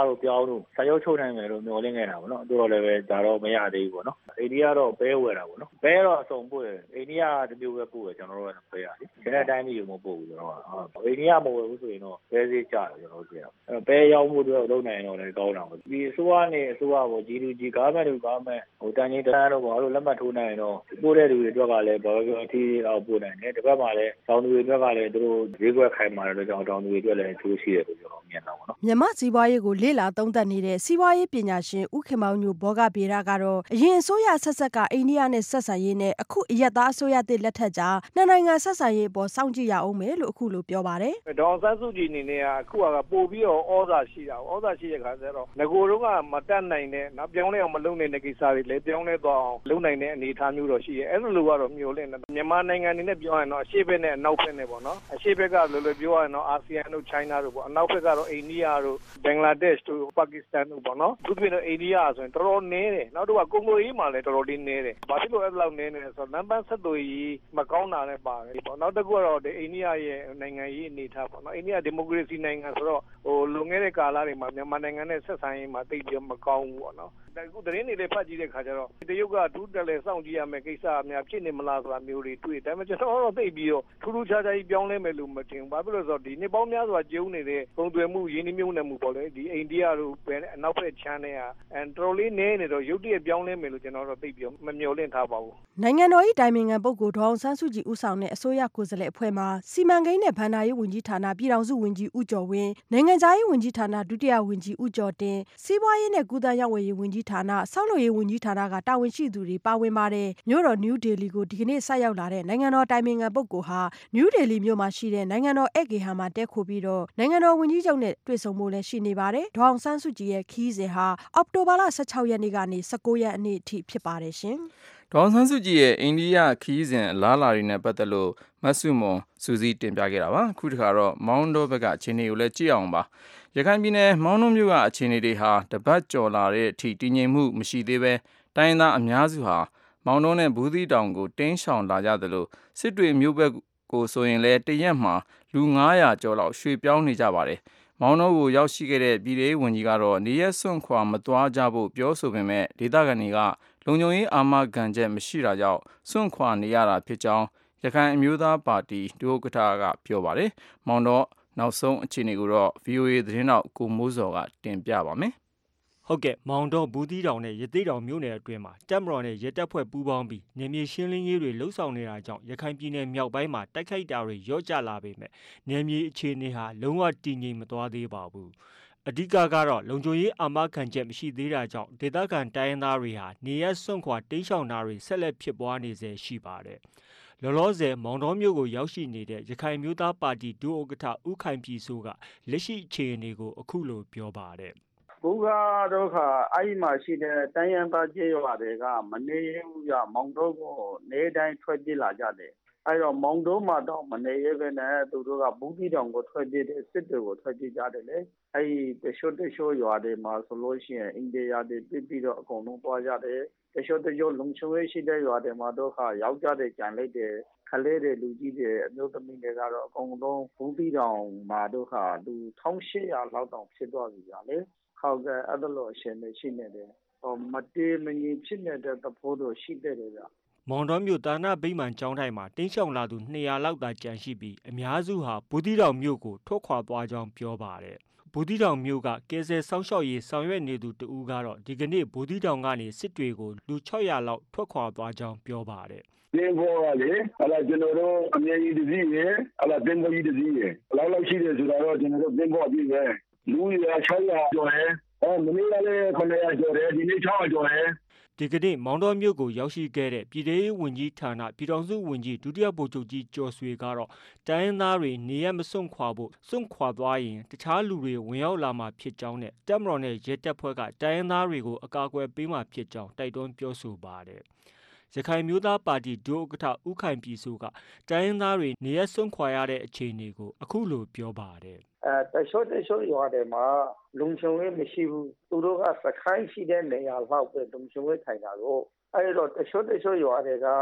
တို့စာချုပ်ချုပ်နိုင်မယ်လို့မျှော်လင့်ခဲ့တာပေါ့နော်တို့တော့လည်းပဲဒါတော့မရသေးဘူးပေါ့နော်အိန္ဒိယတော့ဘဲဝယ်တာပေါ့နော်ဘဲတော့အစုံပို့တယ်အိန္ဒိယတမျိုးပဲပို့တယ်ကျွန်တော်တို့ကဘဲရတယ်ကျန်တဲ့အတိုင်းမျိုးမပို့ဘူးကျွန်တော်ကအိန္ဒိယမဝယ်ဘူးဆိုရင်တော့ဘဲစေးကျတယ်ကျွန်တော်တို့ပြောအဲ့တော့ဘဲရောက်မှုတော့လုပ်နိုင်တော့လည်းကောင်းတာပေါ့ဒီအစိုးရနဲ့အစိုးရပေါ့ ဂျီ တူ ဂျီ government တို့ government ဟိုတန်ကြီးတန်းတော့ဘာလို့လက်မှတ်ထိုးနိုင်တော့ပို့တဲ့လူတွေအတွက်ကလည်းဘာလို့အထီးတော့ပို့နိုင်တယ်တစ်ပတ်မှလည်းတောင်သူတွေအတွက်ကလည်းသူတို့ဈေးကွက်ခိုင်မာတဲ့ကြောင့်တောင်သူတွေအတွက်လည်းအကျိုးရှိတယ်လို့ကျွန်တော်မြင်တာပေါ့နော်
မြန်မာစီးပွားရေးကိုလေ့လာသုံးသပ်နေတဲ့စီးပွားရေးပညာရှင်ဦးခင်မောင်ညိုဘောဂဗေဒကတော့အရင်အစိုးရဆက်ဆက်ကအိန္ဒိယနဲ့ဆက်ဆံရေးနဲ့အခုအရက်သားအစိုးရသစ်လက်ထက်ကြားနှစ်နိုင်ငံဆက်ဆံရေးအပေါ်စောင့်ကြည့်ရအောင်မယ်လို့အခုလိုပြောပါတယ်
ဒေါ်အောင်ဆန်းစုကြည်အနေနဲ့ကအခုကပို့ပြီးတော့ဩဇာရှိတာဩဇာရှိတဲ့ခါကျတော့ငကိုတော့ကမတက်နိုင်တဲ့နောက်ပြောင်းလဲအောင်မလုပ်နိုင်တဲ့ကိစ္စတွေလည်းပြောင်းလဲသွားအောင်လုပ်နိုင်တဲ့အနေအထားမျိုးတော့ရှိရဲအဲ့လိုလိုကတော့မျိုးလင့်တယ်မြန်မာနိုင်ငံအနေနဲ့ပြောရရင်တော့အရှေ့ဘက်နဲ့အနောက်ဘက်နဲ့ပေါ့နော်အရှေ့ဘက်ကလိုလိုပြောရရင်တော့အာဆီယံတို့ချိုင်းနာတို့ပေါ့အနောက်ဘက်ကတော့အိန္ဒိယတို့ဘင်္ဂလားဒေ့ရှ်တို့ပါကစ္စတန်တို့ပေါ့နော်သူပြင်တော့အိန္ဒိယဆိုရင်တော်တော်နည်းတယ်နောက်တော့ကွန်ဂိုရေးမှာလည်းတော်တော်လေးနည်းတယ်ဘာဖြစ်လို့အဲ့လောက်နည်းနေလဲဆိုတော့လမ်းပန်းဆက်သွယ်ရေးမကောင်းတာလည်းပါတယ်ပေါ့နောက်တစ်ခုကတော့အိန္ဒိယရဲ့နိုင်ငံရေးအနေအထားပေါ့နော်အိန္ဒိယဒီမိုကရေစီနိုင်ငံဆိုတော့ဟိုလွန်ခဲ့တဲ့ကာလတွေမှာမြန်မာနိုင်ငံနဲ့ဆက်ဆံရေးမှာတိတ်ပြီးမကောင်းဘူးပေါ့နော်အခုသတင်းတွေလည်းဖတ်ကြည့်တဲ့ခါကျတော့တရုတ်ကဒုတက်လဲစောင့်ကြည့်ရမယ်ကိစ္စအများဖြစ်နေမလားဆိုတာမျိုးတွေတွေ့ဒါပေမဲ့ကျွန်တော်တော့သိပြီးတော့ထူးထူးခြားခြားကြီးပြောင်းလဲမယ်လို့မထင်ဘူးဘာဖြစ်လို့လဲဆိုတော့ဒီနှစ်ပေါင်းများစွာကျုံနေတဲ့ပုံသွယ်မှုရင်းနှီးမြှုပ်နှံမှုပေါ့လေဒီအိန္ဒိယတို့ပဲအနောက်ဘက်ချမ်းတွေကအဲတော်တော်လေးနည်းနေတော့ရုတ်တရက်ပြောင်းလဲမယ်လို့ကျွန်တော်တော့သိပြီးတော့မမျှော်လင့်ထားပါဘူး
နိုင်ငံတော်၏တိုင်ပင်ခံပုဂ္ဂိုလ်ဒေါ်အောင်ဆန်းစုကြည်ဦးဆောင်တဲ့အစိုးရကိုယ်စားလှယ်အဖွဲ့မှစီမံကိန်းနဲ့ဘဏ္ဍာရေးဝန်ကြီးဌာနပြည်ထောင်စုဝန်ကြီးဦးကျော်ဝင်းနိုင်ငံခြားရေးဝန်ကြီးဌာနဒုတိယဝန်ကြီးဦးကျော်တင်စီးပွားရေးနဲ့ကုသရေးဝန်ကြီးဝန်ကြီးဌာနဆောက်လုပ်ရေးဝန်ကြီးဌာနကတာဝန်ရှိသူတွေပါဝင်ပါတယ်မြို့တော်နယူးဒေလီကိုဒီကနေ့ဆက်ရောက်လာတဲ့နိုင်ငံတော်တိုင်ပင်ခံပုဂ္ဂိုလ်ဟာနယူးဒေလီမြို့မှာရှိတဲ့နိုင်ငံတော်ဧည့်ဂေဟာမှာတက်ခိုပြီးတော့နိုင်ငံတော်ဝန်ကြီးချုပ်နဲ့တွေ့ဆုံဖို့လည်းရှိနေပါတယ်ဒေါ်အောင်ဆန်းစုကြည်ရဲ့ခီးစဉ်ဟာအောက်တိုဘာလဆယ့်ခြောက်ရက်နေ့ကနေဆယ့်ကိုးရက်နေ့အထိဖြစ်ပါတယ်ရှင်
ဒေါ်အောင်ဆန်းစုကြည်ရဲ့အိန္ဒိယခီးစဉ်အလားအလာတွေနဲ့ပတ်သက်လို့မဆုမွန်စူးစီးတင်ပြခဲ့တာပါအခုတခါတော့မောင်းတောဘက်ကအခြေအနေကိုလည်းကြည့်အောင်ပါရခိုင်ပြည်နယ်မောင်းတောမြို့ကအခြေအနေတွေဟာတပတ်ကျော်လာတဲ့အထိတည်ငြိမ်မှုမရှိသေးပဲတိုင်းသားအများစုဟာမောင်းတောနဲ့ဘူးသီးတောင်ကိုတင်းရှောင်လာကြသလိုစစ်တွေမြို့ဘက်ကိုဆိုရင်လည်းတရက်မှာလူငါးရာကျော်လောက်ရွှေ့ပြောင်းနေကြပါတယ်မောင်းတောကိုရောက်ရှိခဲ့တဲ့ပြည်ထောင်စုဝန်ကြီးကတော့နေရက်စွန့်ခွာမသွားကြဖို့ပြောဆိုပေမဲ့ဒေသခံတွေကလုံခြုံရေးအာမခံချက်မရှိတာကြောင့်စွန့်ခွာနေရတာဖြစ်ကြောင်းရခိုင်အမျိုးသားပါတီဒုဥက္ကဋ္ဌကပြောပါတယ်။မောင်တော့နောက်ဆုံးအခြေအနေကိုတော့ ဗီအိုအေ သတင်းတောက်ကိုမိုးစော်ကတင်ပြပါမယ်
။ဟုတ်ကဲ့မောင်တော့ဘူးသီးတောင်နဲ့ရသေ့တောင်မြို့နယ်အတွင်းမှာတပ်မတော်နဲ့ရဲတပ်ဖွဲ့ပူးပေါင်းပြီးနေမြေရှင်းလင်းရေးတွေလှုပ်ဆောင်နေတာကြောင့်ရခိုင်ပြည်နယ်မြောက်ပိုင်းမှာတိုက်ခိုက်တာတွေရော့ကျလာပေမဲ့နေမြေအခြေအနေဟာလုံးဝတည်ငြိမ်မသွားသေးပါဘူး။အဓိကကတော့လုံခြုံရေးအာမခံချက်မရှိသေးတာကြောင့်ဒေသခံတိုင်းရင်းသားတွေဟာနေရက်စွန့်ခွာတိမ်းရှောင်တာတွေဆက်လက်ဖြစ်ပွားနေစေရှိပါတယ်။လောလောဆယ်မောင်တော်မြို့ကိုရောက်ရှိနေတဲ့ရခိုင်မျိုးသားပါတီဒုဥက္ကဋ္ဌဦးခိုင်ပြည်စိုးကလက်ရှိအခြေအနေကိုအခုလိုပြောပါတယ်
။ဘူကတော့ခါအဲ့မှာရှိတဲ့တိုင်းရင်းသားကျေးရွာတွေကမနေရဘူးကြမောင်တော်ကိုနေတိုင်းထွက်ပြေးလာကြတယ်။အဲ့တော့မောင်တော်မှာတော့မနေရပဲနဲ့သူတို့ကဘူးတီတောင်ကိုထွက်ပြေးတယ်စစ်တွေကိုထွက်ပြေးကြတယ်လေ။အဲ့တချို့တချို့ရွာတွေမှာဆိုလို့ရှိရင်အိန္ဒိယတွေပြပြီးတော့အကုန်လုံးသွားကြတယ်။တချို့တချို့လုံချုံရေးရှိတဲ့ရွာတွေမှာတော့ခါယောက်ျားတွေကြံလိုက်တယ်ခလေးတွေလူကြီးတွေအမျိုးသမီးတွေကတော့အကုန်လုံးဘူးတီတောင်မှာတော့ခါလူတစ်ထောင်ရှစ်ရာလောက်တောင်ဖြစ်သွားပြီကြာလေ။ဟုတ်ကဲ့အဲ့ဒါလို့အရှင်နေရှိနေတယ်ဟိုမတေးမငြိမ်ဖြစ်နေတဲ့သဘောတော့ရှိတဲ့တယ်ဗျ
မောင်တော်မြို့တာနာဗိမာန်ကျောင်းထိုင်မှာတင်းရှောင်လာသူနှစ်ရာလောက်သာကြန့်ရှိပြီးအများစုဟာဘူးတီတောင်မြို့ကိုထွက်ခွာသွားကြောင်းပြောပါတယ်ဘူးတီတောင်မြို့ကကဲဆယ်ဆောင်းလျှောက်ရေးဆောင်ရွက်နေသူတဦးကတော့ဒီကနေ့ဘူးတီတောင်ကနေစစ်တွေကိုလူခြောက်ရာလောက်ထွက်ခွာသွားကြောင်းပြောပါတယ်
တင်းဘောကလေဟလာကျွန်တော်တို့အမြဲကြီးတစည်းရယ်ဟလာတင်းဘောကြီးတစည်းရယ်ဘယ်လောက်လောက်ရှိတယ်ဆိုတော့ကျွန်တော်တို့တင်းဘောကြီးပဲလူရခြောက်ရာကျော်တယ်အော်မနေ့ကလည်းခုနှစ်ရာကျော်တယ်ဒီနေ့ခြောက်ရာကျော်တယ်
ဒီကနေ့မောင်တော်မြို့ကိုရောက်ရှိခဲ့တဲ့ပြည်ထောင်စုဝန်ကြီးဌာနပြည်ထောင်စုဝန်ကြီးဒုတိယဗိုလ်ချုပ်ကြီးကျော်ဆွေကတော့တိုင်းရင်းသားတွေနေရမစွန့်ခွာဖို့စွန့်ခွာသွားရင်တခြားလူတွေဝင်ရောက်လာမှာဖြစ်ကြောင်းနဲ့တပ်မတော်နဲ့ရဲတပ်ဖွဲ့ကတိုင်းရင်းသားတွေကိုအကာအကွယ်ပေးမှာဖြစ်ကြောင်းတိုက်တွန်းပြောဆိုပါတယ်ရခိုင်မျိုးသားပါတီဒုဥက္ကဋ္ဌဦးခိုင်ပြည်စိုးကတိုင်းရင်းသားတွေနေရစွန့်ခွာရတဲ့အခြေအနေကိုအခုလိုပြောပါတယ်
အဲတချို့တချို့ရွာတွေမှာလုံခြုံရေးမရှိဘူးသူတို့ကစခိုင်းရှိတဲ့နေရာလောက်ပဲလုံခြုံရေးထိုင်တာကိုအဲဒီတော့တချို့တချို့ရွာတွေက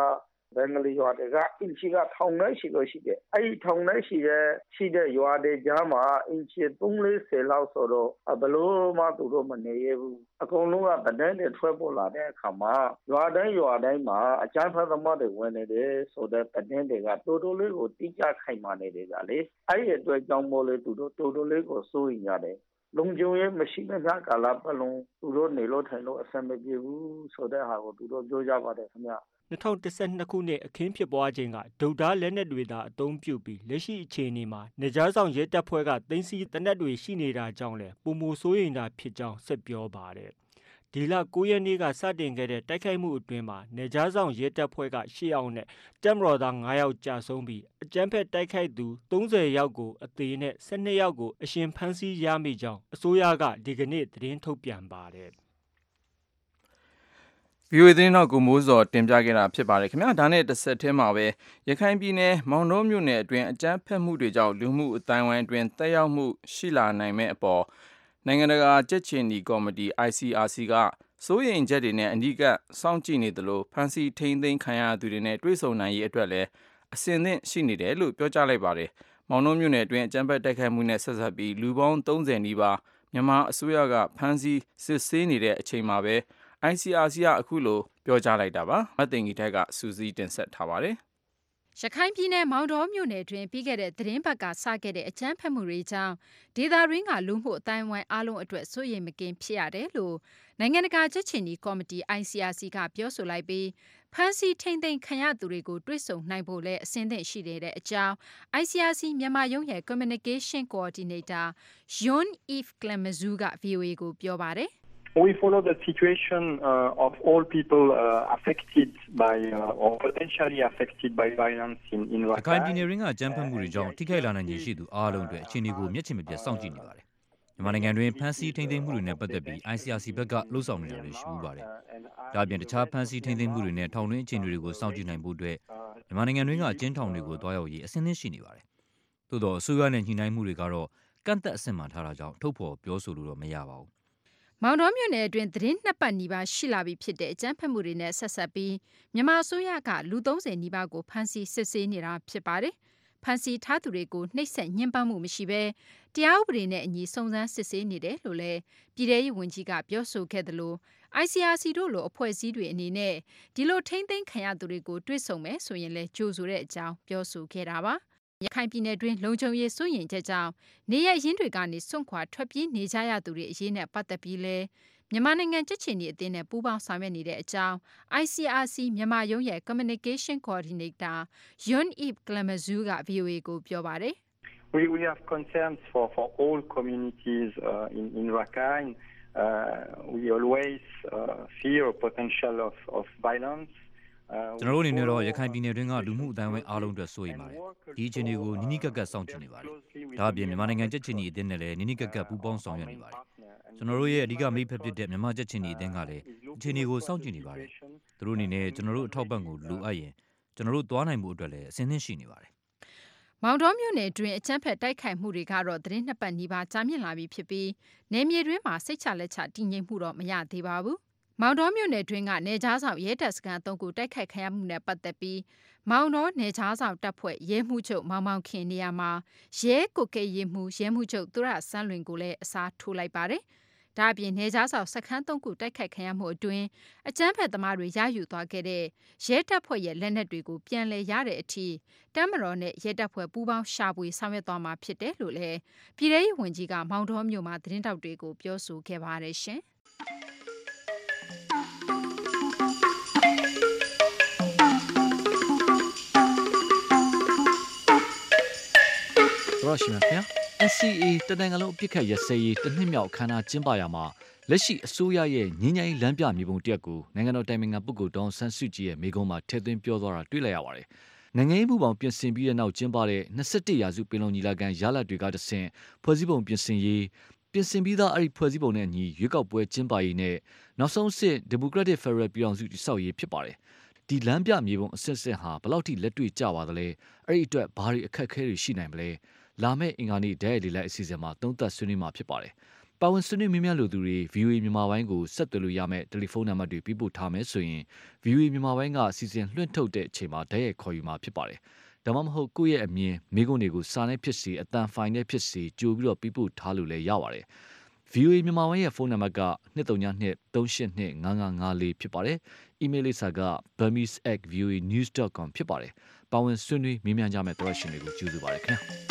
ဘင်္ဂလီရွာတွေကအင်ချီကထောင်နဲ့ရှိလို့ရှိတယ်အဲ့ဒီထောင်နဲ့ရှိတဲ့ရှိတဲ့ရွာတွေကြားမှာအင်ချီသုံးလေးဆယ်လောက်ဆိုတော့ဘလို့မှသူတို့မနေရဘူးအကုန်လုံးကတန်းတွေထွက်ပေါ်လာတဲ့အခါမှာရွာတိုင်းရွာတိုင်းမှာအကြမ်းဖက်သမားတွေဝင်နေတယ်ဆိုတဲ့တန်းတွေကတိုးတိုးလေးကိုတိကျခိုင်မာနေတယ်ကြလေအဲ့ဒီအတွက်ကြောင့်မို့လေသူတို့တိုးတိုးလေးကိုစိုးရိမ်ရတယ်လုံခြုံရေးမရှိတဲ့ကာလပတ်လုံးသူတို့နေလို့ထိုင်လို့အဆင်မပြေဘူးဆိုတဲ့ဟာကိုသူတို့ပြောကြပါတယ်ခင်ဗျ
၂၀၁၂ခုနှစ်အခင်းဖြစ်ပွားခြင်းကဒုတ်သားလက်နက်တွေသာအသုံးပြုပြီးလက်ရှိအခြေအနေမှာနေကြားဆောင်ရဲတပ်ဖွဲ့ကသိမ်းဆည်းတနက်တွေရှိနေတာကြောင့်လည်းပုံမစိုးရိမ်တာဖြစ်ကြောင်းဆက်ပြောပါတယ်။ဒီလ၉ရက်နေ့ကစတင်ခဲ့တဲ့တိုက်ခိုက်မှုအတွင်းမှာနေကြားဆောင်ရဲတပ်ဖွဲ့က၈ယောက်နဲ့တပ်မတော်သား၅ယောက်ကြာဆုံးပြီးအကြမ်းဖက်တိုက်ခိုက်သူ၃၀ယောက်ကိုအသေးနဲ့၁၂ယောက်ကိုအရှင်ဖမ်းဆီးရမိကြောင်းအစိုးရကဒီကနေ့သတင်းထုတ်ပြန်ပါတယ်။
ဗီအိုအေ သတင်းထောက်ကိုမိုးစောတင်ပြခဲ့တာဖြစ်ပါတယ်ခင်ဗျာဒါနဲ့တစ်ဆက်တည်းမှာပဲရခိုင်ပြည်နယ်မောင်တောမြို့နယ်အတွင်းအကြမ်းဖက်မှုတွေကြောင့်လူမှုအတိုင်းဝိုင်းအတွင်းတက်ရောက်မှုရှိလာနိုင်မဲ့အပေါ်နိုင်ငံတကာကြက်ချင်နီကော်မတီ I C R C ကစိုးရိမ်ချက်တွေနဲ့အနီးကပ်စောင့်ကြည့်နေသလိုဖန်စီထိန်းသိမ်းခံရသူတွေနဲ့တွေ့ဆုံနိုင်ရေးအတွက်လည်းအစဉ်သင့်ရှိနေတယ်လို့ပြောကြားလိုက်ပါတယ်မောင်တောမြို့နယ်အတွင်းအကြမ်းဖက်တိုက်ခိုက်မှုနဲ့ဆက်စပ်ပြီးလူပေါင်း၃၀နီးပါးမြန်မာအစိုးရကဖမ်းဆီးစစ်ဆေးနေတဲ့အချိန်မှာပဲI C R C ကအခုလိုပြောကြားလိုက်တာပါမတ်တင်ကြီးထက်ကစူးစီးတင်ဆက်ထားပါတယ်
ရခိုင်ပြည်နယ်မောင်တောမြို့နယ်တွင်ပြီးခဲ့တဲ့သတင်းပတ်ကစခဲ့တဲ့အကြမ်းဖက်မှုတွေကြောင့်ဒေသရင်းကလူမှုအတိုင်းအဝိုင်းအားလုံးအတွက်စိုးရိမ်မကင်းဖြစ်ရတယ်လို့နိုင်ငံတကာကြက်ချင်နီကော်မတီ I C R C ကပြောဆိုလိုက်ပြီးဖမ်းဆီးထိန်းသိမ်းခံရသူတွေကိုတွေ့ဆုံနိုင်ဖို့လည်းအဆင်သင့်ရှိနေတဲ့အကြောင်း I C R C မြန်မာရုံးရဲ့ Communication Coordinator Jean-Yves Clemenzo က V O A ကိုပြောပါတယ်
We follow the situation uh, of all people uh, affected by uh, or potentially affected by violence in in Rakhine.
ရခိုင်ပြည်နယ်ရင်းကအကြမ်းဖက်မှုတွေကြောင့်ထိခိုက်လာနိုင်ခြေရှိသူအားလုံးအတွက်အခြေအနေကိုမျက်ခြေမပြတ်စောင့်ကြည့်နေပါတယ်။မြန်မာနိုင်ငံတွင်ဖမ်းဆီးထိန်းသိမ်းမှုတွေနဲ့ပတ်သက်ပြီး I C R C ဘက်ကလှုပ်ဆောင်နေတာတွေရှိမှုပါတယ်။ဒါ့အပြင်တခြားဖမ်းဆီးထိန်းသိမ်းမှုတွေနဲ့ထောင်တွင်းအခြေအနေတွေကိုစောင့်ကြည့်နိုင်ဖို့အတွက်မြန်မာနိုင်ငံတွင်းကအကျဉ်းထောင်တွေကိုတွားရောက်ရေးအဆင်သင့်ရှိနေပါတယ်။သို့သောအစိုးရနဲ့ညှိနှိုင်းမှုတွေကတော့ကန့်သက်အဆင့်မှထားတာကြောင့်ထုတ်ဖော်ပြောဆိုလို့တော့မရပါဘူး
မောင်တော်မြို့နယ်အတွင်းသတင်းနှစ်ပတ်နီးပါးရှိလာပြီဖြစ်တဲ့အကြမ်းဖက်မှုတွေနဲ့ဆက်ဆက်ပြီးမြန်မာအစိုးရကလူ၃၀နီးပါးကိုဖမ်းဆီးစစ်ဆေးနေတာဖြစ်ပါတယ်။ဖမ်းဆီးထားသူတွေကိုနှိပ်စက်ညှဉ်းပန်းမှုမရှိဘဲတရားဥပဒေနဲ့အညီစုံစမ်းစစ်ဆေးနေတယ်လို့လည်းပြည်ထရေးဝန်ကြီးကပြောဆိုခဲ့သလို I C R C တို့လိုအဖွဲ့အစည်းတွေအနေနဲ့ဒီလိုထိမ့်သိမ်းခံရသူတွေကိုတွေ့ဆုံမယ်ဆိုရင်လည်းကြိုဆိုတဲ့အကြောင်းပြောဆိုခဲ့တာပါ။ရခိုင်ပြည်နယ်တွင်းလုံခြုံရေးစိုးရိမ်ချက်ကြောင့်နေရရင်းတွေကနေစွန့်ခွာထွက်ပြေးနေကြရသူတွေအရေးနဲ့ပတ်သက်ပြီးလဲမြန်မာနိုင်ငံကြက်ချင်နီအသင်းနဲ့ပူးပေါင်းဆောင်ရွက်နေတဲ့အကြောင်း I C R C မြန်မာရုံးရဲ့ Communication Coordinator Jean-Yves Clemenzo က V O A ကိုပြောပါတယ်
We we have concerns for for all communities uh, in in Rakhine. Uh, we always uh, fear a potential of of violence.
ကျွန်တော်တို့အနေနဲ့တော့ရခိုင်ပြည်နယ်တွင်းကလူမှုအတိုင်းအဝိုင်းအားလုံးအတွက်စိုးရိမ်ပါတယ်။ဒီအခြေအနေကိုနိနိကပ်ကပ်စောင့်ကြည့်နေပါတယ်။ဒါ့အပြင်မြန်မာနိုင်ငံကြက်ချင်နီအသင်းနဲ့လည်းနိနိကပ်ကပ်ပူးပေါင်းဆောင်ရွက်နေပါတယ်။ကျွန်တော်တို့ရဲ့အဓိကမိတ်ဖက်ဖြစ်တဲ့မြန်မာကြက်ချင်နီအသင်းကလည်းအခြေအနေကိုစောင့်ကြည့်နေပါတယ်။သူတို့အနေနဲ့ကျွန်တော်တို့အထောက်ပံ့ကိုလိုအပ်ရင်ကျွန်တော်တို့သွားနိုင်မှုအတွက်လည်းအဆင်သင့်ရှိနေပါတယ်
။မောင်တော်မြို့နယ်တွင်အကြမ်းဖက်တိုက်ခိုက်မှုတွေကတော့သတင်းနှစ်ပတ်နီးပါးကြာမြင့်လာပြီဖြစ်ပြီးနယ်မြေတွင်းမှာစိတ်ချလက်ချတည်ငြိမ်မှုတော့မရသေးပါဘူး။မောင်တော်မြို့နယ်တွင်းကနေကြားဆောင်ရဲတပ်စခန်းသုံးခုတိုက်ခိုက်ခံရမှုနဲ့ပတ်သက်ပြီးမောင်တော်နေကြားဆောင်တပ်ဖွဲ့ရဲမှုချုပ်မောင်မောင်ခင်နေရာမှာရဲကိုကဲရဲမှုရဲမှုချုပ်သူရဆန်းလွင်ကိုလည်းအစားထိုးလိုက်ပါတယ်။ဒါအပြင်နေကြားဆောင်စခန်းသုံးခုတိုက်ခိုက်ခံရမှုအတွင်းအကြမ်းဖက်သမားတွေရယူသွားခဲ့တဲ့ရဲတပ်ဖွဲ့ရဲ့လက်နက်တွေကိုပြန်လည်ရတဲ့အထိတပ်မတော်နဲ့ရဲတပ်ဖွဲ့ပူးပေါင်းရှာဖွေဆောင်ရွက်သွားမှာဖြစ်တယ်လို့လည်းပြည်ထောင်စုဝန်ကြီးကမောင်တော်မြို့မှာသတင်းတောက်တွေကိုပြောဆိုခဲ့ပါတယ်ရှင်။
ရရှိမြခင် N C A တနိုင်ငံလုံးအပြစ်ခတ်ရစဲရေးတစ်နှစ်မြောက်ခမ်းနားကျင်းပရာမှာလက်ရှိအစိုးရရဲ့ငြိမ်းချမ်းရေးလမ်းပြမြေပုံတရက်ကိုနိုင်ငံတော်တိုင်ပင်ခံပုဂ္ဂိုလ်ဒေါ်ဆန်းစုကြည်ရဲ့မိကုံးမှာထည့်သွင်းပြောသွားတာတွေ့လိုက်ရပါတယ်။နိုင်ငံရေးမှုပေါင်းပြင်ဆင်ပြီးတဲ့နောက်ကျင်းပတဲ့၂၁ရာစုပင်လုံညီလာခံရလဒ်တွေကတဆင့်ဖွဲ့စည်းပုံပြင်ဆင်ရေးပြင်ဆင်ပြီးသားအဲ့ဒီဖွဲ့စည်းပုံနဲ့အညီရွေးကောက်ပွဲကျင်းပရေးနဲ့နောက်ဆုံးစစ်ဒီမိုကရက်တစ်ဖက်ဒရယ်ပြည်ထောင်စုတည်ဆောက်ရေးဖြစ်ပါတယ်။ဒီလမ်းပြမြေပုံအစစ်စစ်ဟာဘယ်လောက်ထိလက်တွေ့ကျပါသလဲအဲ့ဒီအတွက်ဘာတွေအခက်အခဲတွေရှိနိုင်မလဲလာမယ့်အင်္ဂါနေ့ဒဲရီလိုက်အစီအစဉ်မှာသုံးသပ်ဆွေးနွေးမှာဖြစ်ပါတယ်။ပါဝင်ဆွေးနွေးမြင်များလိုသူတွေ ဗီအိုအေ မြန်မာပိုင်းကိုဆက်သွယ်လို့ရမယ့်တယ်လီဖုန်းနံပါတ်တွေပေးပို့ထားမယ်ဆိုရင် ဗီအိုအေ မြန်မာပိုင်းကစီစဉ်လွှင့်ထုတ်တဲ့အချိန်မှာဓာတ်ရိုက်ခေါ်ယူမှာဖြစ်ပါတယ်။ဒါမှမဟုတ်ကိုယ့်ရဲ့အမြင်မိကုန်းတွေကိုစာနဲ့ဖြစ်စေအတန်ဖိုင်နဲ့ဖြစ်စေကြိုပြီးတော့ပေးပို့ထားလို့လည်းရပါတယ်။ ဗီအိုအေ မြန်မာပိုင်းရဲ့ဖုန်းနံပါတ်က two three two three eight two five five five four ဖြစ်ပါတယ်။ အီးမေးလ်လိပ်စာက burmese at v o a news dot com ဖြစ်ပါတယ်။ပါဝင်ဆွေးနွေးမြင်မြန်ကြမယ့်သောရရှင်တွေကိုကျေးဇူးပါတယ်ခင်ဗျာ။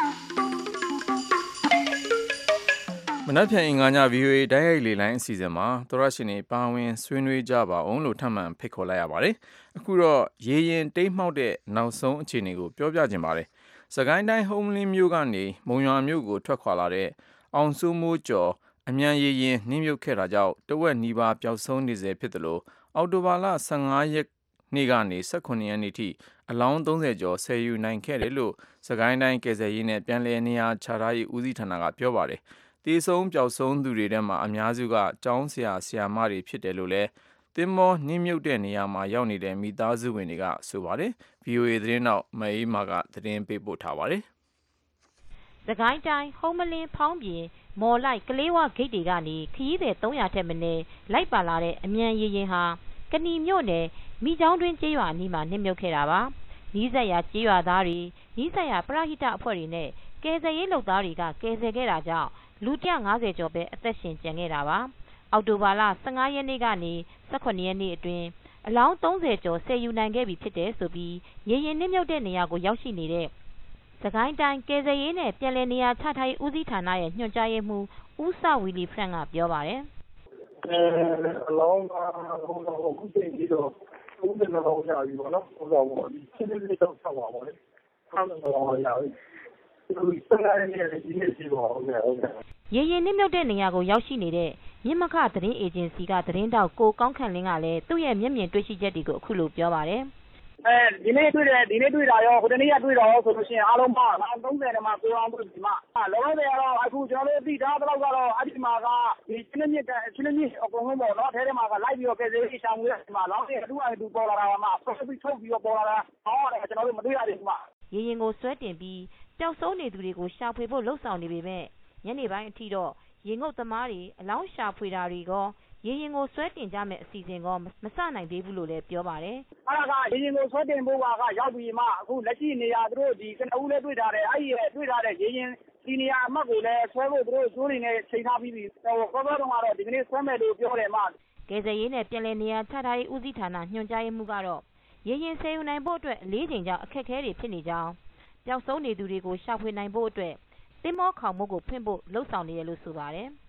မနက်ဖြန်အင်္ဂါည ဗီအိုအေ တိုက်ရိုက်လေလိုင်းအစီအစဉ်မှာသောရရှင်တွေပါဝင်ဆွေးနွေးကြပါအောင်လို့ထပ်မံဖိတ်ခေါ်လိုက်ရပါတယ်။အခုတော့ရေရင်တိတ်မှောက်တဲ့နောက်ဆုံးအခြေအနေကိုပြောပြခြင်းပါတယ်။စကိုင်းတိုင်းဟုံးမလင်းမြို့ကနေမုံရွာမြို့ကိုထွက်ခွာလာတဲ့အောင်စိုးမိုးကျော်အမြန်ရေရင်နှင်းမြုပ်ခဲ့တာကြောင့်တဝက်နီးပါးပျောက်ဆုံးနေစေဖြစ်တယ်လို့အော်တိုဘာလfifteenရက်နေ့ကနေeighteenရက်နေ့ထိအလောင်းthirtyကျော်ဆယ်ယူနိုင်ခဲ့တယ်လို့စကိုင်းတိုင်းကယ်ဆယ်ရေးနဲ့ပြန်လည်နေရာချထားရေးဦးစီးဌာနကပြောပါတယ်။တေဆုံးပျောက်ဆုံးသူတွေထဲမှာအများစုကကျောင်းဆရာဆရာမတွေဖြစ်တယ်လို့လည်းသင်္ဘောနှင်းမြုပ်တဲ့နေရာမှာရောက်နေတဲ့မိသားစုဝင်တွေကဆိုပါတယ်။ ဗီအိုအေသတင်းတောက်မအေးမာကသတင်းပေးပို့ထားပါတယ်
။စကိုင်းတိုင်းဟုံးမလင်းဖောင်းပြင်မော်လိုက်ကလေးဝဂိတ်တွေကနေခရီးသည်three hundredထက်မနည်းလိုက်ပါလာတဲ့အမြန်ရေရင်ဟာကနီမြို့နယ်မိချောင်းတွင်းကျေးရွာအနီးမှာနှင်းမြုပ်ခဲ့တာပါ။နီးစပ်ရာကျေးရွာသားတွေနီးစပ်ရာပရဟိတအဖွဲ့တွေနဲ့ကယ်ဆယ်ရေးလုပ်သားတွေကကယ်ဆယ်ခဲ့တာကြောင့်လူone hundred fiftyကျော်ပဲအသက်ရှင်ကျန်ခဲ့တာပါ။အောက်တိုဘာလfifteenရက်နေ့ကနေeighteenရက်နေ့အတွင်းအလောင်းthirtyကျော်ဆယ်ယူနိုင်ခဲ့ပြီဖြစ်တယ်ဆိုပြီးရေရင်နှင်းမြုပ်တဲ့နေရာကိုရောက်ရှိနေတဲ့စကိုင်းတိုင်းကယ်ဆယ်ရေးနဲ့ပြန်လည်နေရာချထားရေးဦးစီးဌာနရဲ့ညွှန်ကြားရေးမှူးဦးစဝီလီဖရန့်ကပြောပါတယ်
။အဲအလောင်းကဟိုတော့အခုချိန်ကြီးတော့thirtyလောင်းရပြီပေါ့နော်။ဟိုတော့ဒီစစ်စစ်လေးတော့ဆောက်ပါပါလေ။thirtyလောင်းရပြီ။ဒီစကားနဲ့ဒီနေ့ရှိပါဦးမယ်ဟုတ်ကဲ့
။ရေရင်နှင်းမြုပ်တဲ့နေရာကိုရောက်ရှိနေတဲ့မြင့်မခသတင်းအေဂျင်စီကသတင်းတောက်ကိုကောင်းခန့်လင်းကလည်းသူ့ရဲ့မျက်မြင်တွေ့ရှိချက်တွေကိုအခုလိုပြောပါတယ်။
အဲဒီနေ့တွေ့တယ်ဒီနေ့တွေ့တာရောဟိုတနေ့ကတွေ့တော့ဆိုလို့ရှိရင်အားလုံးပါthirtyထဲမှာကိုအောင်တွေ့ဒီမှာလောလောဆယ်ကတော့အခုကျွန်တော်တို့သိထားတဲ့လောက်ကတော့အဲ့ဒီမှာကဒီချင်းမြစ်ချင်းမြစ်အကုန်လုံးပေါ့နော်ထဲထဲမှာကလိုက်ပြီးတော့ကဲစေးရှောင်းပြီးဒီမှာလောင်းနေအတူအတူပေါ်လာတာမှာဆက်ပြီးထုတ်ပြီးတော့ပေါ်လာတာဟောတယ်ကျွန်တော်တို့မတွေ့ရသေးဘူးမှာ
ရေရင်ကိုဆွဲတင်ပြီးပျောက်ဆုံးနေသူတွေကိုရှာဖွေဖို့လှုံ့ဆော်နေပေမဲ့ညနေပိုင်းအထိတော့ရေငုတ်သမားတွေအလောင်းရှာဖွေတာတွေကောရေရင်ကိုဆွဲတင်ကြမဲ့အစီအစဉ်ကောမစနိုင်သေးဘူးလို့လည်းပြောပါတယ်
။အဲ့ဒါကရေရင်ကိုဆွဲတင်ဖို့ကရောက်ပြီးမှအခုလက်ရှိနေရာသူတို့ဒီကနဦးလေးတွေ့ထားတယ်အဲ့ဒီတွေ့ထားတဲ့ရေရင်ဒီနေရာအမှတ်ကိုလည်းဆွဲဖို့သူတို့ကျိုးနေနဲ့ချိန်ထားပြီးပြီ။ဟိုကောကောတုန်းကတော့ဒီကနေ့ဆွဲမယ်လို့ပြောတယ်မှ
ကယ်ဆယ်ရေးနဲ့ပြန်လည်နေရာချထားရေးဦးစီးဌာနညွှန်ကြားရေးမှူးကတော့ရေရင်ဆယ်ယူနိုင်ဖို့အတွက်လေးချိန်ကြောင့်အခက်အခဲတွေဖြစ်နေကြောင်းပျောက်ဆုံးနေသူတွေကိုရှာဖွေနိုင်ဖို့အတွက်သင်္ဘောခေါင်မိုးကိုဖွင့်ဖို့လှုံ့ဆော်နေတယ်လို့ဆိုပါတယ်။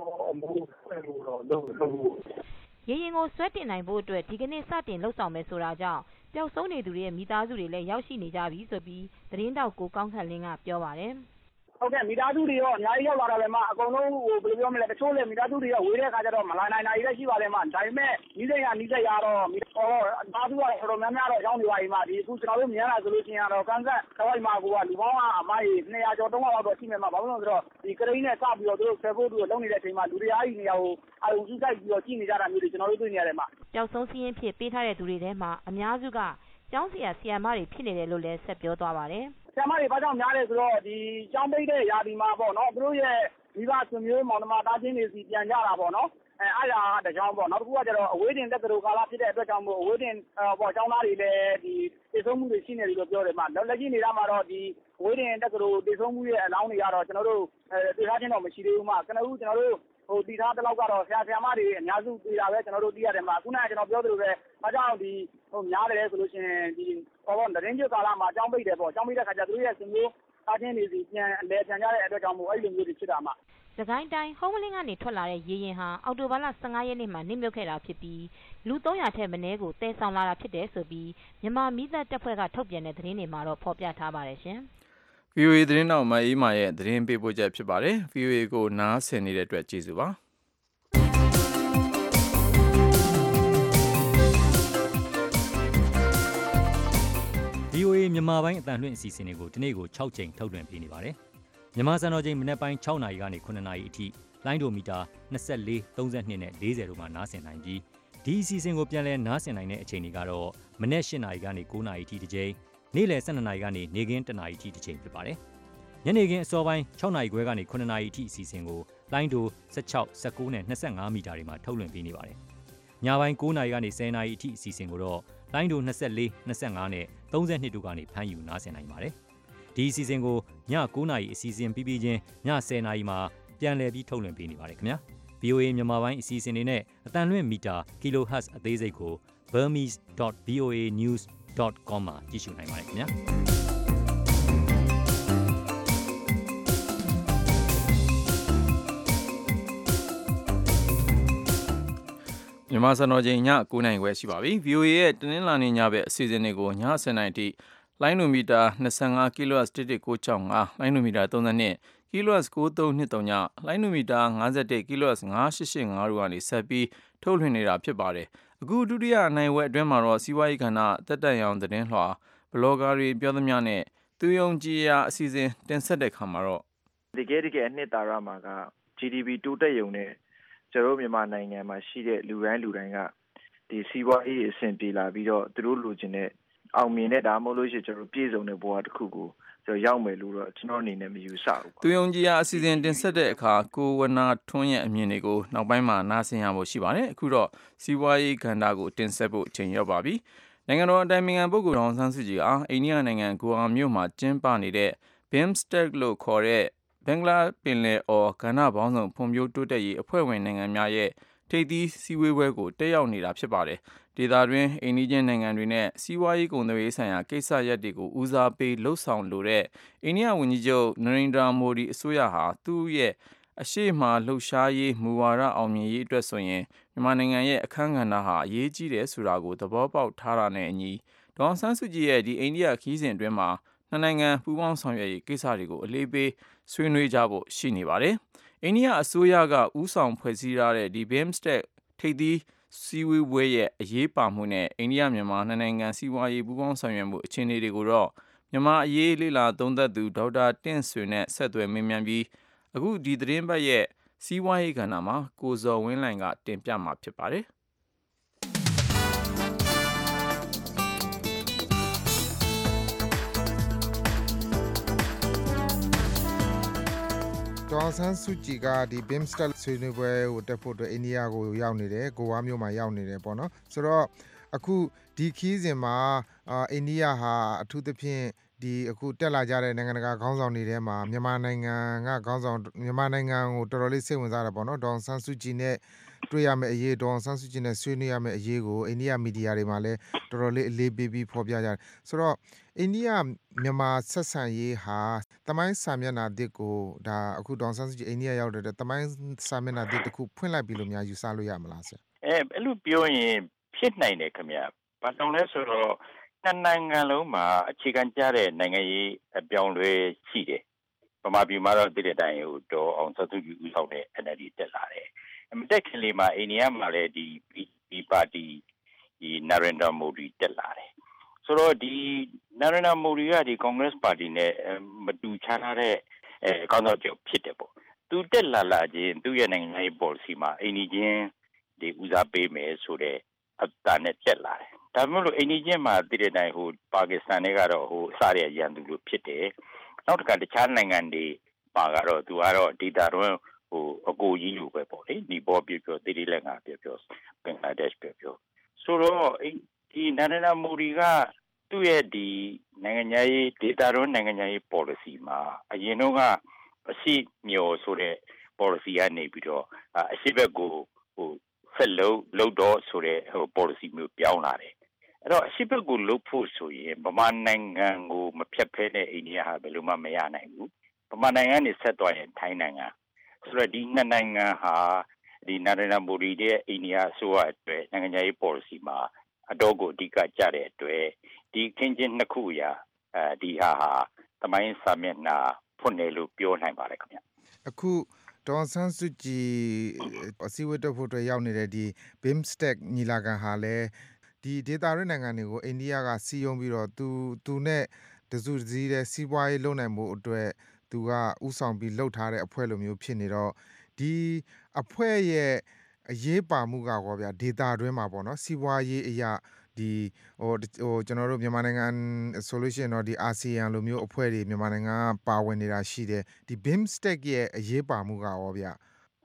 ရေရင်ကိုဆွဲတင်နိုင်ဖို့အတွက်ဒီကနေ့စတင်လှုပ်ဆောင်မယ်ဆိုတာကြောင့်ပျောက်ဆုံးနေသူတွေရဲ့မိသားစုတွေလည်းရောက်ရှိနေကြပြီဆိုပြီးသတင်းတောက်ကိုကောင်းခန့်လင်းကပြောပါတယ်
။ဟုတ်ကဲ့မိသားစုတွေရောအများကြီးရောက်လာတယ်မှာအကုန်လုံးဟိုဘယ်လိုပြောမလဲတချို့လည်းမိသားစုတွေရောဝေးတဲ့အခါကျတော့မလာနိုင်နိုင်လည်းရှိပါတယ်မှာဒါပေမဲ့နီးစပ်ရနီးစပ်ရတော့ဟောသားစုကတော့တော်တော်များများတော့ရောက်နေပါပြီမှာဒီအခုကျွန်တော်တို့မြင်ရတာဆိုလို့ရှိရင်တော့ကန်ဆက်ခရိုင်မှာကလူပေါင်းကအမိုင်းtwo hundredကျော်three hundလောက်တော့ရှိမယ်မှာဘာလို့လဲဆိုတော့ဒီကရိန်းနဲ့စပြီးတော့သူတို့ဆယ်ဖို့သူတို့လုပ်နေတဲ့အချိန်မှာလူတွေအားကြီးနေရာကိုအုံစုဆိုင်ပြီးတော့ကြည့်နေကြတာမျိုးတွေကျွန်တော်တို့တွေ့နေရတယ်မှာ
ပျောက်ဆုံးစီးရင်ဖြစ်ပေးထားတဲ့သူတွေထဲမှာအများစုကကျောင်းဆရာဆရာမတွေဖြစ်နေတယ်လို့လည်းဆက်ပြောသွားပါတယ်
ဆရာမတွေဘာကြောင့်များလဲဆိုတော့ဒီကျောင်းပိတ်တဲ့ရာသီမှာပေါ့နော်သူတို့ရဲ့မိဘဆွေမျိုးမောင်နှမတားချင်းတွေစီပြန်ကြတာပေါ့နော်အဲအဲ့ဒါကတကြောင်ပေါ့နောက်တစ်ခုကကျတော့အဝေးတင်တက္ကသိုလ်ကာလဖြစ်တဲ့အတွက်ကြောင့်မို့အဝေးတင်ပေါ့ကျောင်းသားတွေလည်းဒီတည်ဆုံးမှုတွေရှိနေတယ်လို့ပြောတယ်မှာလက်ရှိနေတာမှာတော့ဒီအဝေးတင်တက္ကသိုလ်တည်ဆုံးမှုရဲ့အလောင်းတွေကတော့ကျွန်တော်တို့အဲတည်ထားခြင်းတော့မရှိသေးဘူးမှာကျွန်တော်တို့ကျွန်တော်တို့ဟိုတည်ထားတဲ့လောက်ကတော့ဆရာဆရာမတွေအများစုတည်တာပဲကျွန်တော်တို့သိရတယ်မှာခုနကကျွန်တော်ပြောသလိုပဲအားကြောင့်ဒီဟိုများတယ်ဆိုလို့ရှိရင်ဒီဟောတော့သတင်းကြကာလမှာကျောင်းပိတ်တယ်ပေါ့ကျောင်းပိတ်တဲ့ခါကျသူတို့ရဲ့ဆွေမျိုးသားချင်းတွေစီပြန်အလဲပြန်ကြတဲ့အတွက်ကြောင့်မို့အဲ့လိုမျိုးတွေဖြစ်တာမှာ
စကိုင်းတိုင်းဟုံးမလင်းကနေထွက်လာတဲ့ရေရင်ဟာအော်တိုဘာလfifteenရက်နေ့မှာနှင်းမြုပ်ခဲ့တာဖြစ်ပြီးလူthree hundredထက်မနည်းကိုတည်ဆောင်လာတာဖြစ်တယ်ဆိုပြီးမြန်မာမီးသတ်တပ်ဖွဲ့ကထုတ်ပြန်တဲ့သတင်းတွေမှာတော့ဖော်ပြထားပါတယ်ရှင်
။ ဗီအိုအေသတင်းတောက်မအေးမာရဲ့သတင်းပေးပို့ချက်ဖြစ်ပါတယ်။ ဗီအိုအေကိုနားဆင်နေတဲ့အတွက်ကျေးဇူးပါ။
ဗီအိုအေမြန်မာပိုင်းအတန်လွှင့်အစီအစဉ်တွေကိုဒီနေ့ကိုsixကြိမ်ထုတ်လွှင့်ပေးနေပါတယ်။မြန်မာစံတော်ချိန်မနက်ပိုင်းsixနာရီကနေsevenနာရီအထိလိုင်းဒိုမီတာtwenty-four, thirty-twoနဲ့fortyတို့မှာနားဆင်နိုင်ပြီးဒီအစီအစဉ်ကိုပြန်လည်နားဆင်နိုင်တဲ့အချိန်တွေကတော့မနက်eightနာရီကနေnineနာရီအထိတစ်ကြိမ်နေ့လယ်twelveနာရီကနေနေ့ခင်းoneနာရီအထိတစ်ကြိမ်ဖြစ်ပါတယ်။ညနေခင်းအစောပိုင်းsixနာရီခွဲကနေsevenနာရီအထိအစီအစဉ်ကိုလိုင်းဒို၁၆ ၁၉နဲ့၂၅မီတာတွေမှာထုတ်လွှင့်ပေးနေပါတယ်။ညပိုင်း၉နာရီကနေ၁၀နာရီအထိအစီအစဉ်ကိုတော့လိုင်းဒို၂၄ ၂၅နဲ့၃၂တို့ကနေဖမ်းယူနားဆင်နိုင်ပါတယ်။ဒီအစီအစဉ်ကိုည၉နာရီအစီအစဉ်ပြီးပြီးချင်းည၁၀နာရီမှာပြန်လည်ပြီးထုတ်လွှင့်ပေးနေပါတယ်ခင်ဗျာ။ဗီအိုအေ မြန်မာပိုင်းအစီအစဉ်တွေနဲ့အတန်လွင့်မီတာ kilohertz အသေးစိတ်ကို burmese dot v o a news dot com မှာကြည့်ရှုနိုင်ပါတယ်ခင်ဗျာ။
မြန်မာစံတော်ချိန်ည၉နာရီခွဲရှိပါပြီ။ ဗီအိုအေ ရဲ့တနင်္လာနေ့ညဘက်အစီအစဉ်တွေကိုည၁၀နာရီထိလိုင်းနိုမီတာ၂၅ kilohertz တစ်တစ်ကို၆၅ လိုင်းနိုမီတာ၃၂ kilohertz ၉၃၂၃ညလိုင်းနိုမီတာ၅၁ kilohertz ၅၈၈၅တို့ကနေဆက်ပြီးထုတ်လွှင့်နေတာဖြစ်ပါတယ်။အခုဒုတိယနိုင်ဝက်အတွင်းမှာတော့စီးပွားရေးကဏ္ဍတက်တက်ရောင်သတင်းလွှာဘလော့ဂါတွေပြောသမျှနဲ့သူယုံကြည်ရာအစီအစဉ်တင်ဆက်တဲ့ခါမှာတော့
တကယ်တကယ်အနှစ်သာရမှာက ဂျီ ဒီ ပီ တိုးတက်ရုံနဲ့ကျွန်တော်မြန်မာနိုင်ငံမှာရှိတဲ့လူတိုင်းလူတိုင်းကဒီစီးပွားရေးအဆင်ပြေလာပြီးတော့သူတို့လိုချင်တဲ့အောင်မြင်တဲ့ဒါမှမဟုတ်လို့ရှိရင်ကျွန်တော်ပြည်စုံတဲ့ဘဝတစ်ခုကိုကျွန်တော်ရောက်မယ်လို့တော့ကျွန်တော်အနေနဲ့မယူဆဘူး
။သူယုံကြည်ရာအစီအစဉ်တင်ဆက်တဲ့အခါကိုဝနာထွန်းရဲ့အမြင်တွေကိုနောက်ပိုင်းမှာနားဆင်ရဖို့ရှိပါတယ်။အခုတော့စီးပွားရေးကဏ္ဍကိုတင်ဆက်ဖို့အချိန်ရောက်ပါပြီ။နိုင်ငံတော်အတိုင်ပင်ခံပုဂ္ဂိုလ်ဒေါ်အောင်ဆန်းစုကြည်အားအိန္ဒိယနိုင်ငံဂိုအာမြို့မှာကျင်းပနေတဲ့ BIMSTEC လို့ခေါ်တဲ့ဘင်္ဂလားပင်လယ်အော်ကဏ္ဍပေါင်းစုံဖွံ့ဖြိုးတိုးတက်ရေးအဖွဲ့ဝင်နိုင်ငံများရဲ့ထိပ်သီးစည်းဝေးပွဲကိုတက်ရောက်နေတာဖြစ်ပါတယ်။ဒေသတွင်းအိန္ဒိယနိုင်ငံတွေနဲ့စီးပွားရေးကုန်သွယ်ရေးဆိုင်ရာကိစ္စရပ်တွေကိုဦးစားပေးလှုပ်ဆောင်လိုတဲ့အိန္ဒိယဝန်ကြီးချုပ်နရိန္ဒရာမိုဒီအစိုးရဟာသူ့ရဲ့အရှိမလှုပ်ရှားရေးမူဝါဒအောင်မြင်ရေးအတွက်ဆိုရင်မြန်မာနိုင်ငံရဲ့အခမ်းကဏ္ဍဟာအရေးကြီးတယ်ဆိုတာကိုသဘောပေါက်ထားတာနဲ့အညီဒေါ်အောင်ဆန်းစုကြည်ရဲ့ဒီအိန္ဒိယခီးစဉ်အတွင်းမှာနှစ်နိုင်ငံပူးပေါင်းဆောင်ရွက်ရေးကိစ္စတွေကိုအလေးပေးဆွေးနွေးကြဖို့ရှိနေပါတယ်။အိန္ဒိယအစိုးရကဦးဆောင်ဖွဲ့စည်းထားတဲ့ဒီ BIMSTEC ထိပ်သီးစည်းဝေးပွဲရဲ့အရေးပါမှုနဲ့အိန္ဒိယမြန်မာနှစ်နိုင်ငံစီးပွားရေးပူးပေါင်းဆောင်ရွက်မှုအခြေအနေတွေကိုတော့မြန်မာအရေးလေ့လာသုံးသပ်သူဒေါက်တာတင့်ဆွေနဲ့ဆက်သွယ်မေးမြန်းပြီးအခုဒီသတင်းပတ်ရဲ့စီးပွားရေးကဏ္ဍမှာကိုဇော်ဝင်းလှိုင်ကတင်ပြမှာဖြစ်ပါတယ်။
ဒေါ်အောင်ဆန်းစုကြည်ကဒီ BIMSTEC ဆွေးနွေးပွဲကိုတက်ဖို့အတွက်အိန္ဒိယကိုရောက်နေတယ်ဂိုဝါမြို့မှာရောက်နေတယ်ပေါ့နော်ဆိုတော့အခုဒီခီးစဉ်မှာအိန္ဒိယဟာအထူးသဖြင့်ဒီအခုတက်လာကြတဲ့နိုင်ငံတကာခေါင်းဆောင်တွေထဲမှာမြန်မာနိုင်ငံကခေါင်းဆောင်မြန်မာနိုင်ငံကိုတော်တော်လေးစိတ်ဝင်စားတာပေါ့နော်ဒေါ်အောင်ဆန်းစုကြည်နဲ့တွေ့ရမယ့်အရေးဒေါ်အောင်ဆန်းစုကြည်နဲ့ဆွေးနွေးရမယ့်အရေးကိုအိန္ဒိယမီဒီယာတွေမှာလည်းတော်တော်လေးအလေးပေးပြီးဖော်ပြကြတယ်ဆိုတော့အိန္ဒိယမြန်မာဆက်ဆံရေးဟာတမိုင်းစာမျက်နှာသစ်ကိုဒါအခုဒေါ်အောင်ဆန်းစုကြည်အိန္ဒိယရောက်တဲ့တမိုင်းစာမျက်နှာသစ်တစ်ခုဖွင့်လိုက်ပြီလို့များယူဆလို့ရမလားဆရာ
အဲအဲ့လိုပြောရင်ဖြစ်နိုင်တယ်ခင်ဗျာဘာကြောင့်လဲဆိုတော့နှစ်နိုင်ငံလုံးမှာအခြေခံကျတဲ့နိုင်ငံရေးအပြောင်းလဲရှိတယ်ဗမာပြည်မှာတော့ဒီတဲ့အတိုင်းဟိုဒေါ်အောင်ဆန်းစုကြည်ဦးဆောင်တဲ့ N L D တက်လာတယ်မတက်ခင်လေးမှာအိန္ဒိယမှာလည်းဒီဒီပါတီဒီနရန္ဒာမိုဒီတက်လာတယ်ဆိုတော့ဒီနရန္ဒာမိုဒီကဒီကွန်ဂရက်ပါတီနဲ့မတူခြားထားတဲ့အဲကောင်းတော့ကြောက်ဖြစ်တယ်ပေါ့သူတက်လာလာချင်းသူ့ရဲ့နိုင်ငံရေး policy မှာအိန္ဒိချင်းဒီဦးစားပေးမယ်ဆိုတဲ့အတာနဲ့တက်လာတယ်ဒါမှမဟုတ်အိန္ဒိချင်းမှာတည်တဲ့တိုင်းဟိုပါကစ္စတန်တွေကတော့ဟိုအစရရန်သူလို့ဖြစ်တယ်နောက်တစ်ခါတခြားနိုင်ငံတွေပါကတော့သူကတော့ဒေတာတော့ဟိုအကိုကြီးလိုပဲပေါ့လေဒီပေါ်ပြပြောတိတိလက်ငါပြပြောဘင်္ဂလားဒေ့ရှ်ပြပြောဆိုတော့ဒီနရန္ဒာမိုဒီကသူ့ရဲ့ဒီနိုင်ငံရေးဒေတာတော့နိုင်ငံရေး policy မှာအရင်တော့ကအရှိမျိုးဆိုတဲ့ policy ကနေပြီးတော့အရှိဘက်ကိုဟိုဆက်လုံးလုံးတော့ဆိုတဲ့ဟို policy မျိုးပြောင်းလာတယ်အဲ့တော့အရှိဘက်ကိုလုတ်ဖို့ဆိုရင်ဗမာနိုင်ငံကိုမဖြတ်ဖဲတဲ့အိန္ဒိယဟာဘယ်လိုမှမရနိုင်ဘူးဗမာနိုင်ငံနဲ့ဆက်သွားရင်ထိုင်းနိုင်ငံဆိုတော့ဒီနှစ်နိုင်ငံဟာဒီနရန္ဒာမိုဒီရဲ့အိန္ဒိယဆိုရအတွက်နိုင်ငံရေး policy မှာအတော့ကိုအဓိကကြတဲ့အတွက်ဒီခင်းချင်းနှစ်ခုရာအဲဒီဟာဟာသမိုင်းစာမျက်နှာဖွင့်တယ်လို့ပြောနိုင်ပါတယ်ခင်ဗျ
အခုဒေါ်ဆန်းစုကြည်အစည်းအဝေးတက်ဖို့အတွက်ရောက်နေတဲ့ဒီ BIMSTEC ညီလာခံဟာလည်းဒီဒေသတွင်းနိုင်ငံတွေကိုအိန္ဒိယကစီးယုံပြီးတော့သူသူနဲ့တစုတစည်းတဲ့စီးပွားရေးလုပ်နိုင်မှုအတွက်သူကဥဆောင်ပြီးလှုပ်ထားတဲ့အဖွဲ့လိုမျိုးဖြစ်နေတော့ဒီအဖွဲ့ရဲ့အရေးပါမှုကကောဗျာဒေတာတွင်းမှာပေါ့နော်စီးပွားရေးအရာဒီဟိုဟိုကျွန်တော်တို့မြန်မာနိုင်ငံဆိုလို့ရှိရင်တော့ဒီအာဆီယံလိုမျိုးအဖွဲ့တွေမြန်မာနိုင်ငံကပါဝင်နေတာရှိတယ်ဒီ BIMSTEC ရဲ့အရေးပါမှုကရောဗျာ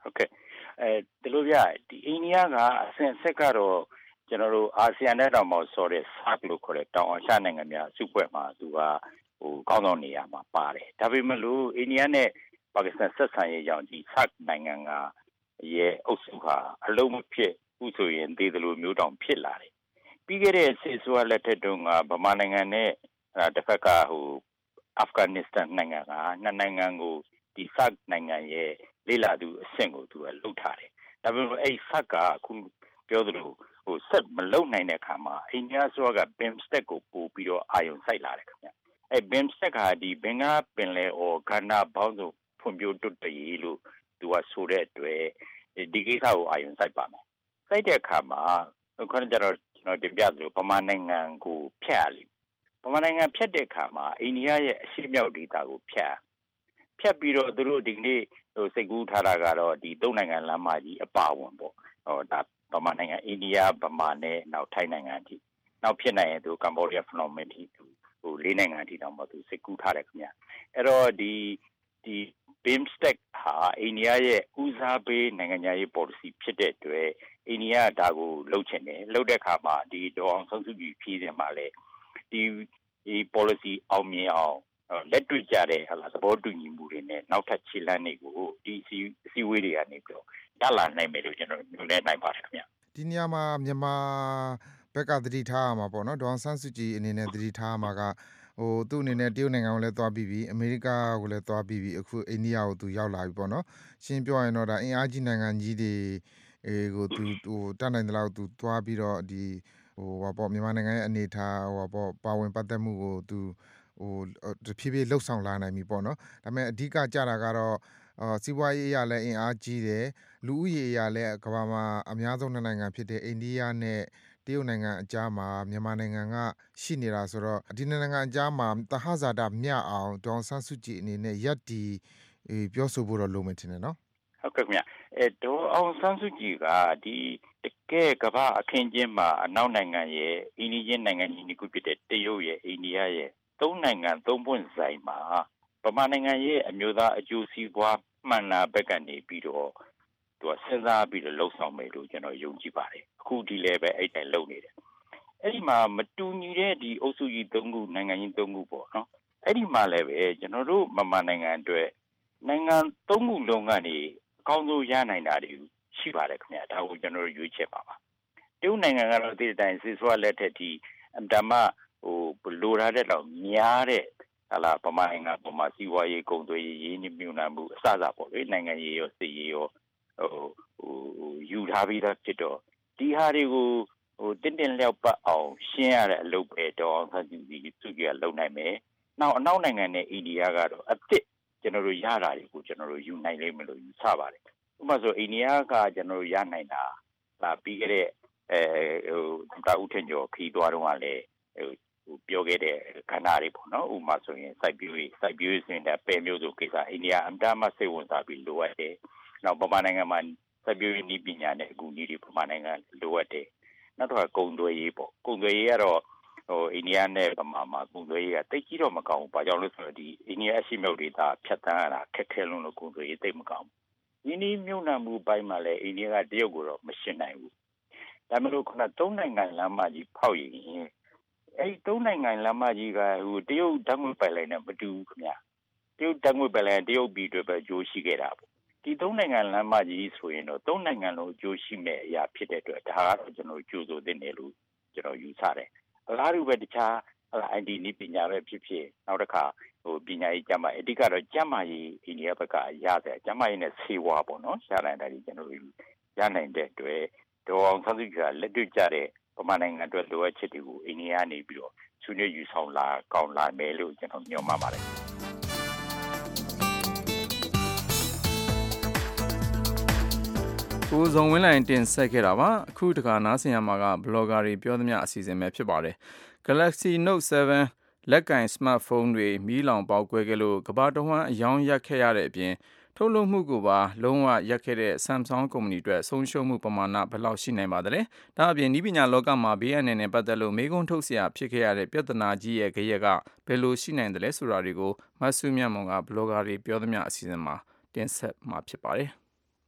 ဟုတ်ကဲ့အဲဒီလိုပြဒီအိန္ဒိယကအစဉ်ဆက်ကတော့ကျွန်တော်တို့အာဆီယံနဲ့တောင်မှဆိုတဲ့ ဆာ့ခ် လို့ခေါ်တဲ့တောင်အာရှနိုင်ငံများစုဖွဲ့မှာသူကဟိုကောင်းဆောင်နေရာမှာပါတယ်ဒါပေမဲ့လို့အိန္ဒိယနဲ့ပါကစ္စတန်ဆက်ဆံရေးကြောင့်ဒီ ဆာ့ခ် နိုင်ငံကရဲ့အုပ်စုဟာအလုံးမဖြစ်ဘူးဆိုရင်ဒေသလိုမျိုးတောင်ဖြစ်လာတယ်ပြီးခဲ့တဲ့စစ်ဆိုးလက်ထက်တုန်းကဗမာနိုင်ငံနဲ့တစ်ဖက်ကဟိုအာဖဂန်နစ္စတန်နိုင်ငံကနှစ်နိုင်ငံကိုဒီ ဆာ့ခ် နိုင်ငံရဲ့လေးလာသူအဆင့်ကိုသူကလှုပ်ထားတယ်ဒါပေမဲ့အဲ့ ဆာ့ခ် ကအခုပြောသလိုဟိုဆက်မလုံနိုင်တဲ့အခါမှာအိန္ဒိယဆိုက ဘင်စတက် ကိုပို့ပြီးတော့အာရုံစိုက်လာတယ်ခင်ဗျအဲ့ ဘင်စတက် ကဒီဘင်္ဂလားပင်လယ်အော်ကဏ္ဍပေါင်းစုံဖွံ့ဖြိုးတိုးတက်ရေးလို့သူကဆိုတဲ့အတွက်ဒီကိစ္စကိုအာရုံစိုက်ပါမယ်စိုက်တဲ့အခါမှာခုနကကျွန်တော်ကျွန်တော်တင်ပြသလိုဗမာနိုင်ငံကိုဖျက်ရလိမ့်ဗမာနိုင်ငံဖျက်တဲ့အခါမှာအိန္ဒိယရဲ့အရှေ့မြောက်ဒေသကိုဖျက်ဖျက်ပြီးတော့သူတို့ဒီနေ့ဟိုစိတ်ကူးထားတာကတော့ဒီသုံးနိုင်ငံလမ်းမကြီးအပါဝင်ပေါ့ဟိုဒါဗမာနိုင်ငံအိန္ဒိယဗမာနဲ့နောက်ထိုင်းနိုင်ငံအထိနောက်ဖြစ်နိုင်ရင်သူကမ္ဘောဒီးယားဖနိုမင်တီဟိုလေးနိုင်ငံအထိတောင်မှသူစိတ်ကူးထားတယ်ခင်ဗျအဲ့တော့ဒီဒီ ဘင်စတက် ဟာအိန္ဒိယရဲ့ဦးစားပေးနိုင်ငံခြားရေး policy ဖြစ်တဲ့အတွက်အိန္ဒိယဒါကိုလှုပ်ချင်တယ်လှုပ်တဲ့အခါမှာဒီဒေါ်အောင်ဆန်းစုကြည်ဖြည့်တယ်မှာလေဒီဒီ policy အောင်မြင်အောင်လက်တွေ့ကြတဲ့ဟာလားသဘောတူညီမှုတွေနဲ့နောက်ထပ်ခြေလှမ်းတွေကိုဒီစီစီဝေးတွေကနေပြီးတော့တက်လာနိုင်မယ်လို့ကျွန်တော်မြင်နေနိုင်ပါတယ်ခင်ဗျ
ဒီနေရာမှာမြန်မာဘက်ကသတိထားရမှာပေါ့နော်ဒေါ်အောင်ဆန်းစုကြည်အနေနဲ့သတိထားရမှာကဟိုသူ့အနေနဲ့တရုတ်နိုင်ငံကိုလည်းသွားပြီးပြီအမေရိကကိုလည်းသွားပြီးပြီအခုအိန္ဒိယကိုသူရောက်လာပြီပေါ့နော်ရှင်းပြောရင်တော့ဒါအင်အားကြီးနိုင်ငံကြီးတွေအေးကိုသူဟိုတတ်နိုင်တယ်လို့သူသွားပြီးတော့ဒီဟိုဟာပေါ့မြန်မာနိုင်ငံရဲ့အနေထားဟိုဟာပေါ့ပါဝင်ပတ်သက်မှုကိုသူဟိုတဖြည်းဖြည်းလှုပ်ဆောင်လာနိုင်ပြီပေါ့နော်ဒါပေမဲ့အဓိကကြတာကတော့အော်စီးပွားရေးအရာလည်းအင်အားကြီးတယ်လူဦးရေအရာလည်းကမ္ဘာမှာအများဆုံးနိုင်ငံဖြစ်တဲ့အိန္ဒိယနဲ့တရုတ်နိုင်ငံအကြားမှာမြန်မာနိုင်ငံကရှိနေတာဆိုတော့ဒီနိုင်ငံအကြားမှာတဟဇာတမျှအောင်ဒေါ်ဆန်းစုကြည်အနေနဲ့ရပ်တည်ပြောဆိုဖို့တော့လိုမယ်ထင်တယ်နော်
ဟုတ်ကဲ့ခင်ဗျအဲဒေါ်အောင်ဆန်းစုကြည်ကဒီတကယ်ကမ္ဘာအခင်းကျင်းမှာအနောက်နိုင်ငံရဲ့အိန္ဒိယနိုင်ငံကြီးနှစ်ခုဖြစ်တဲ့တရုတ်ရဲ့အိန္ဒိယရဲ့သုံးနိုင်ငံသုံးပွင့်ဆိုင်မှာဗမာနိုင်ငံရဲ့အမျိုးသားအကျိုးစီးပွားမှန်လာဘက်ကနေပြီးတော့သူကစဉ်းစားပြီးတော့လှုပ်ဆောင်မယ်လို့ကျွန်တော်ယုံကြည်ပါတယ်အခုဒီလည်းပဲအဲ့တိုင်းလုပ်နေတယ်အဲ့ဒီမှာမတူညီတဲ့ဒီအုပ်စုကြီးသုံးခုနိုင်ငံကြီးသုံးခုပေါ့နော်အဲ့ဒီမှာလည်းပဲကျွန်တော်တို့မမနိုင်ငံအတွက်နိုင်ငံသုံးခုလုံးကနေအကောင်းဆုံးရနိုင်တာတွေရှိပါတယ်ခင်ဗျာဒါကိုကျွန်တော်တို့ရွေးချယ်ပါပါတရုတ်နိုင်ငံကတော့ဒီတိုင်းစစ်စွာလက်ထက်ဒီအမ်တမဟိုဘလိုထားတဲ့တော့များတဲ့ဟာလာပမာနိုင်ငံပမာစီဝါရေးကုန်သွယ်ရေးရင်းနှီးမြှုပ်နှံမှုအစအစပေါ့လေနိုင်ငံရေးရောစစ်ရေးရောဟိုဟိုယူထားပြီးသားဖြစ်တော့ဒီဟာတွေကိုဟိုတင်းတင်းလျောက်ပတ်အောင်ရှင်းရတဲ့အလုပ်ပဲတော့ဆန်းစုကြည်သူကလုပ်နိုင်မယ်။နောက်အနောက်နိုင်ငံနဲ့အိန္ဒိယကတော့အစ်စ်ကျွန်တော်တို့ရတာတွေကိုကျွန်တော်တို့ယူနိုင်လိမ့်မယ်လို့ယူဆပါတယ်။ဥပမာဆိုအိန္ဒိယကကျွန်တော်တို့ရနိုင်တာဒါပြီးခဲ့တဲ့အဲဟိုတာဦးထင်ကျော်ခီးသွားတော့ကလည်းဟိုပြောခဲ့တဲ့ခန္ဓာတွေပေါ့နော်ဥပမာဆိုရင်စိုက်ပျိုးရေးစိုက်ပျိုးရေးဆိုရင်လည်းပဲမျိုးစုံကိစ္စအိန္ဒိယအမ်တာမစိတ်ဝင်စားပြီးလိုအပ်တယ်။နောက်ဗမာနိုင်ငံမှာစိုက်ပျိုးရေးနည်းပညာနဲ့အကူအညီတွေဗမာနိုင်ငံလိုအပ်တယ်။နောက်တော့ကုန်သွယ်ရေးပေါ့ကုန်သွယ်ရေးကတော့ဟိုအိန္ဒိယနဲ့ဗမာမှာကုန်သွယ်ရေးကတိတ်ကြီးတော့မကောင်းဘူး။ဘာကြောင့်လဲဆိုတော့ဒီအိန္ဒိယအရှိမြောက်ဒေသဖြတ်တန်းရတာခက်ခဲလုံးလို့ကုန်သွယ်ရေးတိတ်မကောင်းဘူး။ရင်းနှီးမြှုပ်နှံမှုပိုင်းမှာလည်းအိန္ဒိယကတရုတ်ကိုတော့မရှင်းနိုင်ဘူး။ဒါမှမဟုတ်ခုနသုံးနိုင်ငံလမ်းမကြီးဖောက်ရင်အဲ့ဒီသုံးနိုင်ငံလမ်းမကြီးကဟိုတရုတ်ဓာတ်ငွေ့ပိုက်လိုင်းနဲ့မတူဘူးခင်ဗျာတရုတ်ဓာတ်ငွေ့ပိုက်လိုင်းတရုတ်ပြည်တွေပဲကြိုးရှိခဲ့တာပေါ့ဒီသုံးနိုင်ငံလမ်းမကြီးဆိုရင်တော့သုံးနိုင်ငံလုံးကြိုးရှိမဲ့အရာဖြစ်တဲ့အတွက်ဒါကတော့ကျွန်တော်ကြိုးစိုးတင်တယ်လို့ကျွန်တော်ယူဆတယ်အလားတူပဲတခြားဟလာ အိုင် တီ နည်းပညာပဲဖြစ်ဖြစ်နောက်တစ်ခါဟိုပညာရေးကျမ်းမာအဓိကတော့ကျမ်းမာရေးအိန္ဒိယဘက်ကရတယ်ကျမ်းမာရေးနဲ့ဆေးဝါးပေါ့နော်ရှားနိုင်တယ်ကျွန်တော်ရနိုင်တဲ့အတွက်ဒေါ်အောင်ဆန်းစုကြည်ကလက်တွေ့ကြတဲ့ဗမာနိုင်ငံအတွက်လိုအပ်ချက်တွေကိုအိန္ဒိယနေပြီးတော့ဆွေးနွေးယူဆောင်လာကောင်းလာမယ်လို့ကျွန်တော်ညွှန်မှပါတယ်
ကိုဇုံဝင်းလိုင်တင်ဆက်ခဲ့တာပါအခုတခါနားဆင်ရမှာကဘလော့ဂါတွေပြောသမျှအစီအစဉ်ပဲဖြစ်ပါတယ် Galaxy Note เซเว่น လက်ကင်စမတ်ဖုန်းတွေမီးလောင်ပေါက်ကွဲခဲ့လို့ကမ္ဘာတစ်ဝန်းအယောင်ရက်ခဲ့ရတဲ့အပြင်ထုတ်လုပ်မှုကိုပါလုံးဝရက်ခဲ့တဲ့ Samsung ကုမ္ပဏီအတွက်ဆုံးရှုံးမှုပမာဏဘယ်လောက်ရှိနိုင်ပါသလဲ။ဒါအပြင်နည်းပညာလောကမှာဘေးအန္တရာယ်နဲ့ပတ်သက်လို့မေးခွန်းထုတ်စရာဖြစ်ခဲ့ရတဲ့ပြဿနာကြီးရဲ့ဂယက်ကဘယ်လိုရှိနိုင်သလဲဆိုတာတွေကိုမဆုမြတ်မွန်ကဘလော့ဂါတွေပြောသမျှအစီအစဉ်မှာတင်ဆက်မှာဖြစ်ပါတယ်။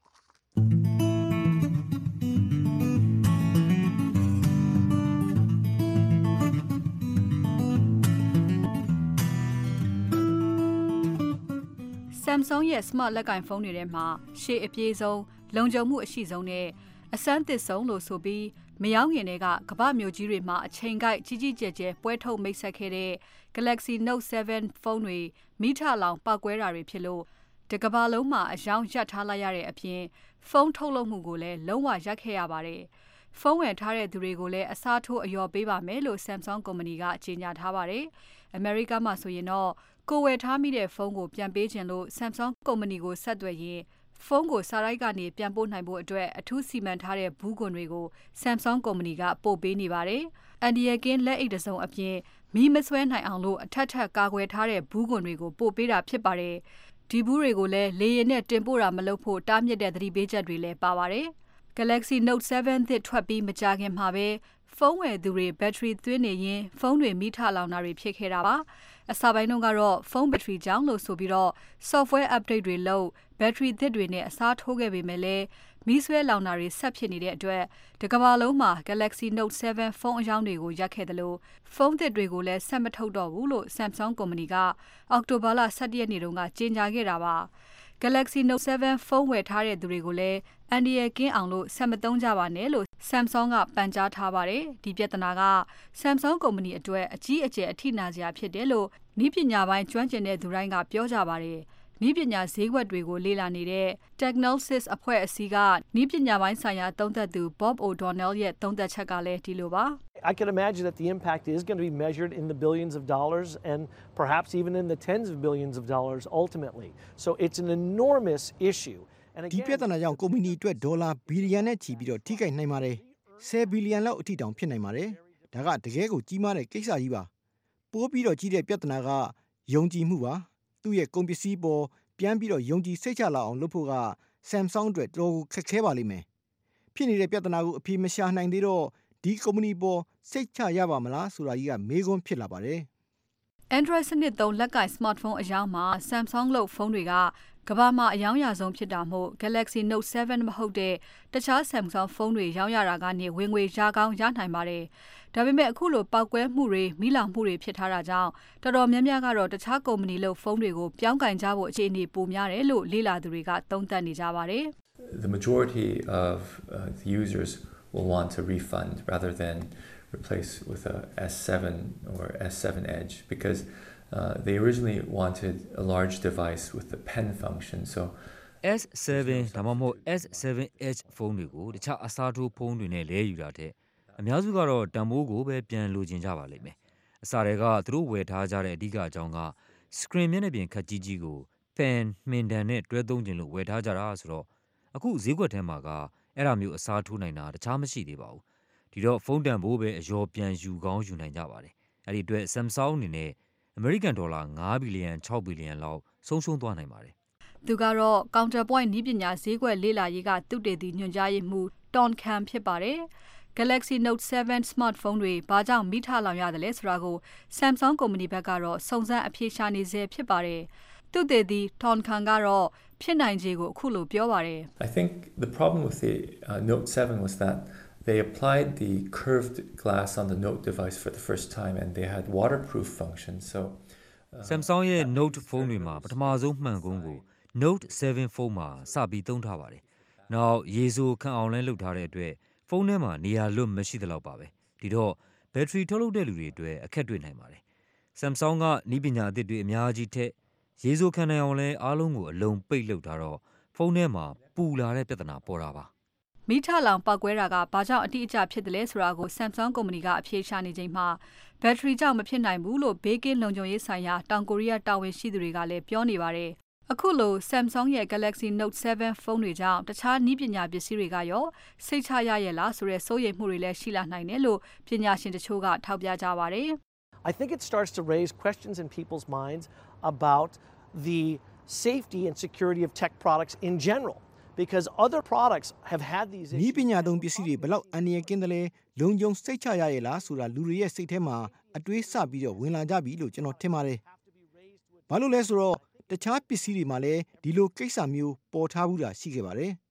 Samsung ရဲ့ Smart လက်ကင်ဖုန်းတွေထဲမှာရှေ့အပြေးဆုံးလုံခြုံမှုအရှိဆုံးနဲ့အစမ်းသစ်ဆုံးလို့ဆိုပြီးမယောင်းခင်တွေကကမ္ဘာမျိုးကြီးတွေမှာအချိန်ကိုက်ကြီးကြီးကျယ်ကျယ်ပွဲထုတ်မိတ်ဆက်ခဲ့တဲ့ Galaxy Note เซเว่นဖုန်းတွေမိထလောင်ပောက်ကွဲတာတွေဖြစ်လို့တကမ္ဘာလုံးမှာအယောင်ရပ်ထားလိုက်ရတဲ့အပြင်ဖုန်းထုတ်လုပ်မှုကိုလည်းလုံးဝရပ်ခဲ့ရပါတယ်။ဖုန်းဝယ်ထားတဲ့သူတွေကိုလည်းအစားထိုးအလျော်ပေးပါမယ်လို့ Samsung ကုမ္ပဏီကကြေညာထားပါတယ်။ အမေရိကမှာဆိုရင်တော့ကိုဝယ်ထားမိတဲ့ဖုန်းကိုပြန်ပေးခြင်းလို့ Samsung ကုမ္ပဏီကိုဆက်သွယ်ရင်ဖုန်းကိုစာရိုက်ကနေပြန်ပို့နိုင်ဖို့အတွက်အထူးစီမံထားတဲ့ဘူးကွန်တွေကို Samsung ကုမ္ပဏီကပို့ပေးနေပါတယ်။ အန်ဒီယကင်းလက်အိတ်တစုံအပြင်မီးမဆွဲနိုင်အောင်လို့အထက်ထပ်ကာကွယ်ထားတဲ့ဘူးကွန်တွေကိုပို့ပေးတာဖြစ်ပါတယ်။ဒီဘူးတွေကိုလည်းလေယာဉ်နဲ့တင်ပို့တာမလုပ်ဖို့တားမြစ်တဲ့သတိပေးချက်တွေလည်းပါပါတယ်။ Galaxy Note เซเว่นသစ်ထွက်ပြီးမကြာခင်မှာပဲဖုန်းဝယ်သူတွေဘက်ထရီသွင်းနေရင်ဖုန်းတွေမိထလောင်တာတွေဖြစ်ခဲ့တာပါ။အစပိုင်းတုန်းကတော့ဖုန်းဘက်ထရီကြောင့်လို့ဆိုပြီးတော့ software update တွေလုပ်ဘက်ထရီသစ်တွေနဲ့အစားထိုးခဲ့ပေမဲ့လည်းမီးဆွဲလောင်တာတွေဆက်ဖြစ်နေတဲ့အတွက်တကမ္ဘာလုံးမှာ Galaxy Note เซเว่นဖုန်းအယောင်တွေကိုရပ်ခဲ့တယ်လို့ဖုန်းသစ်တွေကိုလည်းဆက်မထုတ်တော့ဘူးလို့ Samsung ကုမ္ပဏီကအောက်တိုဘာလဆယ့်တစ်ရက်နေ့တုန်းကကြေညာခဲ့တာပါ။ Galaxy Note เซเว่นဖုန်းဝယ်ထားတဲ့သူတွေကိုလည်းအန်ဒီယကင်းအောင်လို့ဆက်မသုံးကြပါနဲ့လို့ Samsung ကပန်ကြားထားပါတယ်။ဒီပြဿနာက Samsung ကုမ္ပဏီအတွက်အကြီးအကျယ်အထိနာစရာဖြစ်တယ်လို့နည်းပညာပိုင်းကျွမ်းကျင်တဲ့သူတိုင်းကပြောကြပါတယ်။နည်းပညာဈေးကွက်တွေကိုလေ့လာနေတဲ့ Technolsys အဖွဲ့အစည်းကနည်းပညာပိုင်းဆိုင်ရာသုံးသပ်သူ Bob O'Donnell ရဲ့သုံးသပ်ချက်ကလည်းဒီလိုပါ။
I can imagine that the impact is going to be measured in the billions of dollars and perhaps even in the tens of billions of dollars ultimately. So it's an enormous issue.
ဒီပြဿနာကြောင့်ကုမ္ပဏီအတွက်ဒေါ်လာဘီလီယံနဲ့ချီပြီးတော့ထိခိုက်နိုင်ပါတယ်။ဆယ်ဘီလီယံလောက်အထိတောင်ဖြစ်နိုင်ပါတယ်။ဒါကတကယ်ကိုကြီးမားတဲ့ကိစ္စကြီးပါ။ပိုးပြီးတော့ကြီးတဲ့ပြဿနာကယုံကြည်မှုပါ။သူ့ရဲ့ကုန်ပစ္စည်းပေါ်ပြန်ပြီးတော့ယုံကြည်စိတ်ချလာအောင်လုပ်ဖို့က Samsung အတွက်တော်တော်ခက်ခဲပါလိမ့်မယ်။ဖြစ်နေတဲ့ပြဿနာကိုအဖြေမရှာနိုင်သေးတော့ဒီကုမ္ပဏီပေါ်စိတ်ချရပါမလားဆိုတာကြီးကမေးခွန်းဖြစ်လာပါတယ်။
Android စနစ်သုံးလက်ကင် smartphone အယောင်မှာ Samsung လို့ဖုန်းတွေကကမ္ဘာမှာအယောင်ရဆုံးဖြစ်တာမို့ Galaxy Note เซเว่นမဟုတ်တဲ့တခြား Samsung ဖုန်းတွေရောင်းရတာကနေဝင်ငွေရကောင်းရနိုင်ပါတယ်။ဒါပေမဲ့အခုလိုပောက်ကွဲမှုတွေမိလောင်မှုတွေဖြစ်ထားတာကြောင့်တော်တော်များများကတော့တခြားကုမ္ပဏီလို့ဖုန်းတွေကိုပြောင်းကင်ကြဖို့အခြေအနေပိုများတယ်လို့လေ့လာသူတွေကသုံးသပ်နေကြပါတယ်။
The majority of uh, the users will want a refund rather than replace with a S seven or S seven Edge because Uh, they originally wanted a large device with the pen function. So
S seven ဒါမှမဟုတ် S seven Edge ဖုန်းတွေကိုတခြားအစားထိုးဖုန်းတွေနဲ့လဲယူတာတဲ့အများစုကတော့တန်ဖိုးကိုပဲပြန်လိုချင်ကြပါလိမ့်မယ်။အစားတွေကသူတို့ဝယ်ထားကြတဲ့အဓိကအကြောင်းက screen မျက်နှာပြင်ခက်ကြီးကြီးကို pen မှင်တံနဲ့တွဲသုံးခြင်းလို့ဝယ်ထားကြတာဆိုတော့အခုဈေးကွက်ထဲမှာကအဲ့ဒါမျိုးအစားထိုးနိုင်တာတခြားမရှိသေးပါဘူး။ဒီတော့ဖုန်းတန်ဖိုးပဲအယောပြန်ယူကောင်းယူနိုင်ကြပါတယ်။အဲ့ဒီအတွက် Samsung အနေနဲ့အမေရိကန်ဒေါ်လာfiveဘီလီယံsixဘီလီယံလောက်ဆုံးရှုံးသွားနိုင်ပါတယ်
။သူကတော့ Counterpoint နည်းပညာဈေးကွက်လေ့လာရေးကသုတေသီညွှန်ကြားရေးမှူး Ton Cam ဖြစ်ပါတယ်။ Galaxy Note เซเว่น smartphone တွေဘာကြောင့်မိထလောင်ရတယ်လဲဆိုတာကို Samsung ကုမ္ပဏီဘက်ကတော့စုံစမ်းအဖြေရှာနေဆဲဖြစ်ပါတယ်။သုတေသီ Ton Cam ကတော့ဖြစ်နိုင်ခြေကိုအခုလိုပြောပါတယ်။
I think the problem with the uh, Note seven was that they applied the curved glass on the Note device for the first time and they had waterproof function. So
Samsung ရဲ့ Note ဖုန်းတွေမှာပထမဆုံးမှန်ကုန်းကို Note sevenဖုန်းမှာစပြီးသုံးထားပါတယ်။နောက်ရေဆိုခံအောင်လဲလုပ်ထားတဲ့အတွက်ဖုန်းထဲမှာနေရာလွတ်မရှိသလောက်ပါပဲ။ဒီတော့ဘက်ထရီထုတ်လုပ်တဲ့လူတွေအတွက်အခက်တွေ့နိုင်ပါတယ်။ Samsung ကနည်းပညာအသစ်တွေအများကြီးထက်ရေဆိုခံနိုင်အောင်လဲအားလုံးကိုအလုံးပိတ်လုပ်ထားတော့ဖုန်းထဲမှာပူလာတဲ့ပြဿနာပေါ်တာပါ
။မိထလောင်ပောက်ကွဲတာကဘာကြောင့်အတိအကျဖြစ်တယ်လဲဆိုတာကို Samsung ကုမ္ပဏီကအဖြေရှာနေချိန်မှာဘက်ထရီကြောင့်မဖြစ်နိုင်ဘူးလို့ဘေးကင်းလုံခြုံရေးဆိုင်ရာတောင်ကိုရီးယားတာဝန်ရှိသူတွေကလည်းပြောနေပါတယ်။အခုလို Samsung ရဲ့ Galaxy Note เซเว่นဖုန်းတွေကြောင့်တခြားနည်းပညာပစ္စည်းတွေကရောစိတ်ချရရဲ့လားဆိုတဲ့စိုးရိမ်မှုတွေလည်းရှိလာနိုင်တယ်လို့ပညာရှင်တချို့ကထောက်ပြကြပါတယ်။
I think it starts to raise questions in people's minds about the safety and security of tech products in general.Because other products have had these issues.
နည်းပညာသုံးပစ္စည်းတွေဘလောက်အန္တရာယ်ကင်းတယ်လဲလုံခြုံစိတ်ချရရဲ့လားဆိုတာလူတွေရဲ့စိတ်ထဲမှာအတွေးစပြီးတော့ဝင်လာကြပြီလို့ကျွန်တော်ထင်ပါတယ်။ဘာလို့လဲဆိုတော့တခြားပစ္စည်းတွေမှာလည်းဒီလိုကိစ္စမျိုးပေါ်ထားဘူးတာရှိခဲ့ပါတယ်။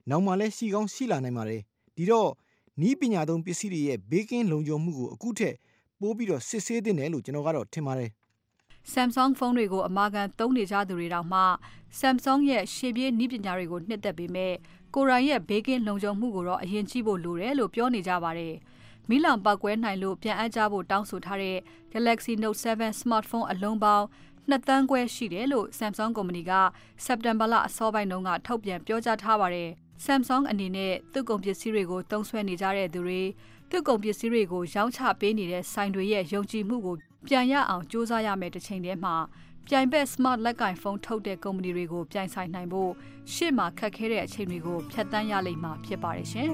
နောက်မှလည်းရှိကောင်းရှိလာနိုင်ပါတယ်ဒီတော့နီးပညာသုံးပစ္စည်းတွေရဲ့ဘေးကင်းလုံခြုံမှုကိုအခုထက်ပိုပြီးတော့စစ်ဆေးသင့်တယ်လို့ကျွန်တော်ကတော့ထင်ပါတယ်
Samsung ဖုန်းတွေကိုအမာခံသုံးနေကြသူတွေတောင်မှ Samsung ရဲ့ရှေ့ပြေးနည်းပညာတွေကိုနှစ်သက်ပေမဲ့ကိုရိုင်းရဲ့ဘေးကင်းလုံခြုံမှုကိုတော့အရင်ကြည့်ဖို့လိုတယ်လို့ပြောနေကြပါတယ်။မီလောင်ပောက်ကွဲနိုင်လို့ပြန်အပ်ကြဖို့တောင်းဆိုထားတဲ့ Galaxy Note seven smartphone အလုံးပေါင်းနှစ်သန်းခွဲရှိတယ်လို့ Samsung ကုမ္ပဏီက September လအစောပိုင်းတုန်းကထုတ်ပြန်ပြောကြားထားပါတယ်။ Samsung အနေနဲ့သူ့ကုန်ပစ္စည်းတွေကိုသုံးစွဲနေကြတဲ့သူတွေသူ့ကုန်ပစ္စည်းတွေကိုရောင်းချပေးနေတဲ့ဆိုင်တွေရဲ့ယုံကြည်မှုကိုပြန်ရအောင်စူးစမ်းရမယ့်တစ်ချိန်တည်းမှာပြိုင်ဘက် smart လက်ကင်ဖုန်းထုတ်တဲ့ကုမ္ပဏီတွေကိုပြိုင်ဆိုင်နိုင်ဖို့ရှေ့မှာခက်ခဲတဲ့အချိန်တွေကိုဖြတ်သန်းရလိမ့်မှာဖြစ်ပါတယ်ရှင်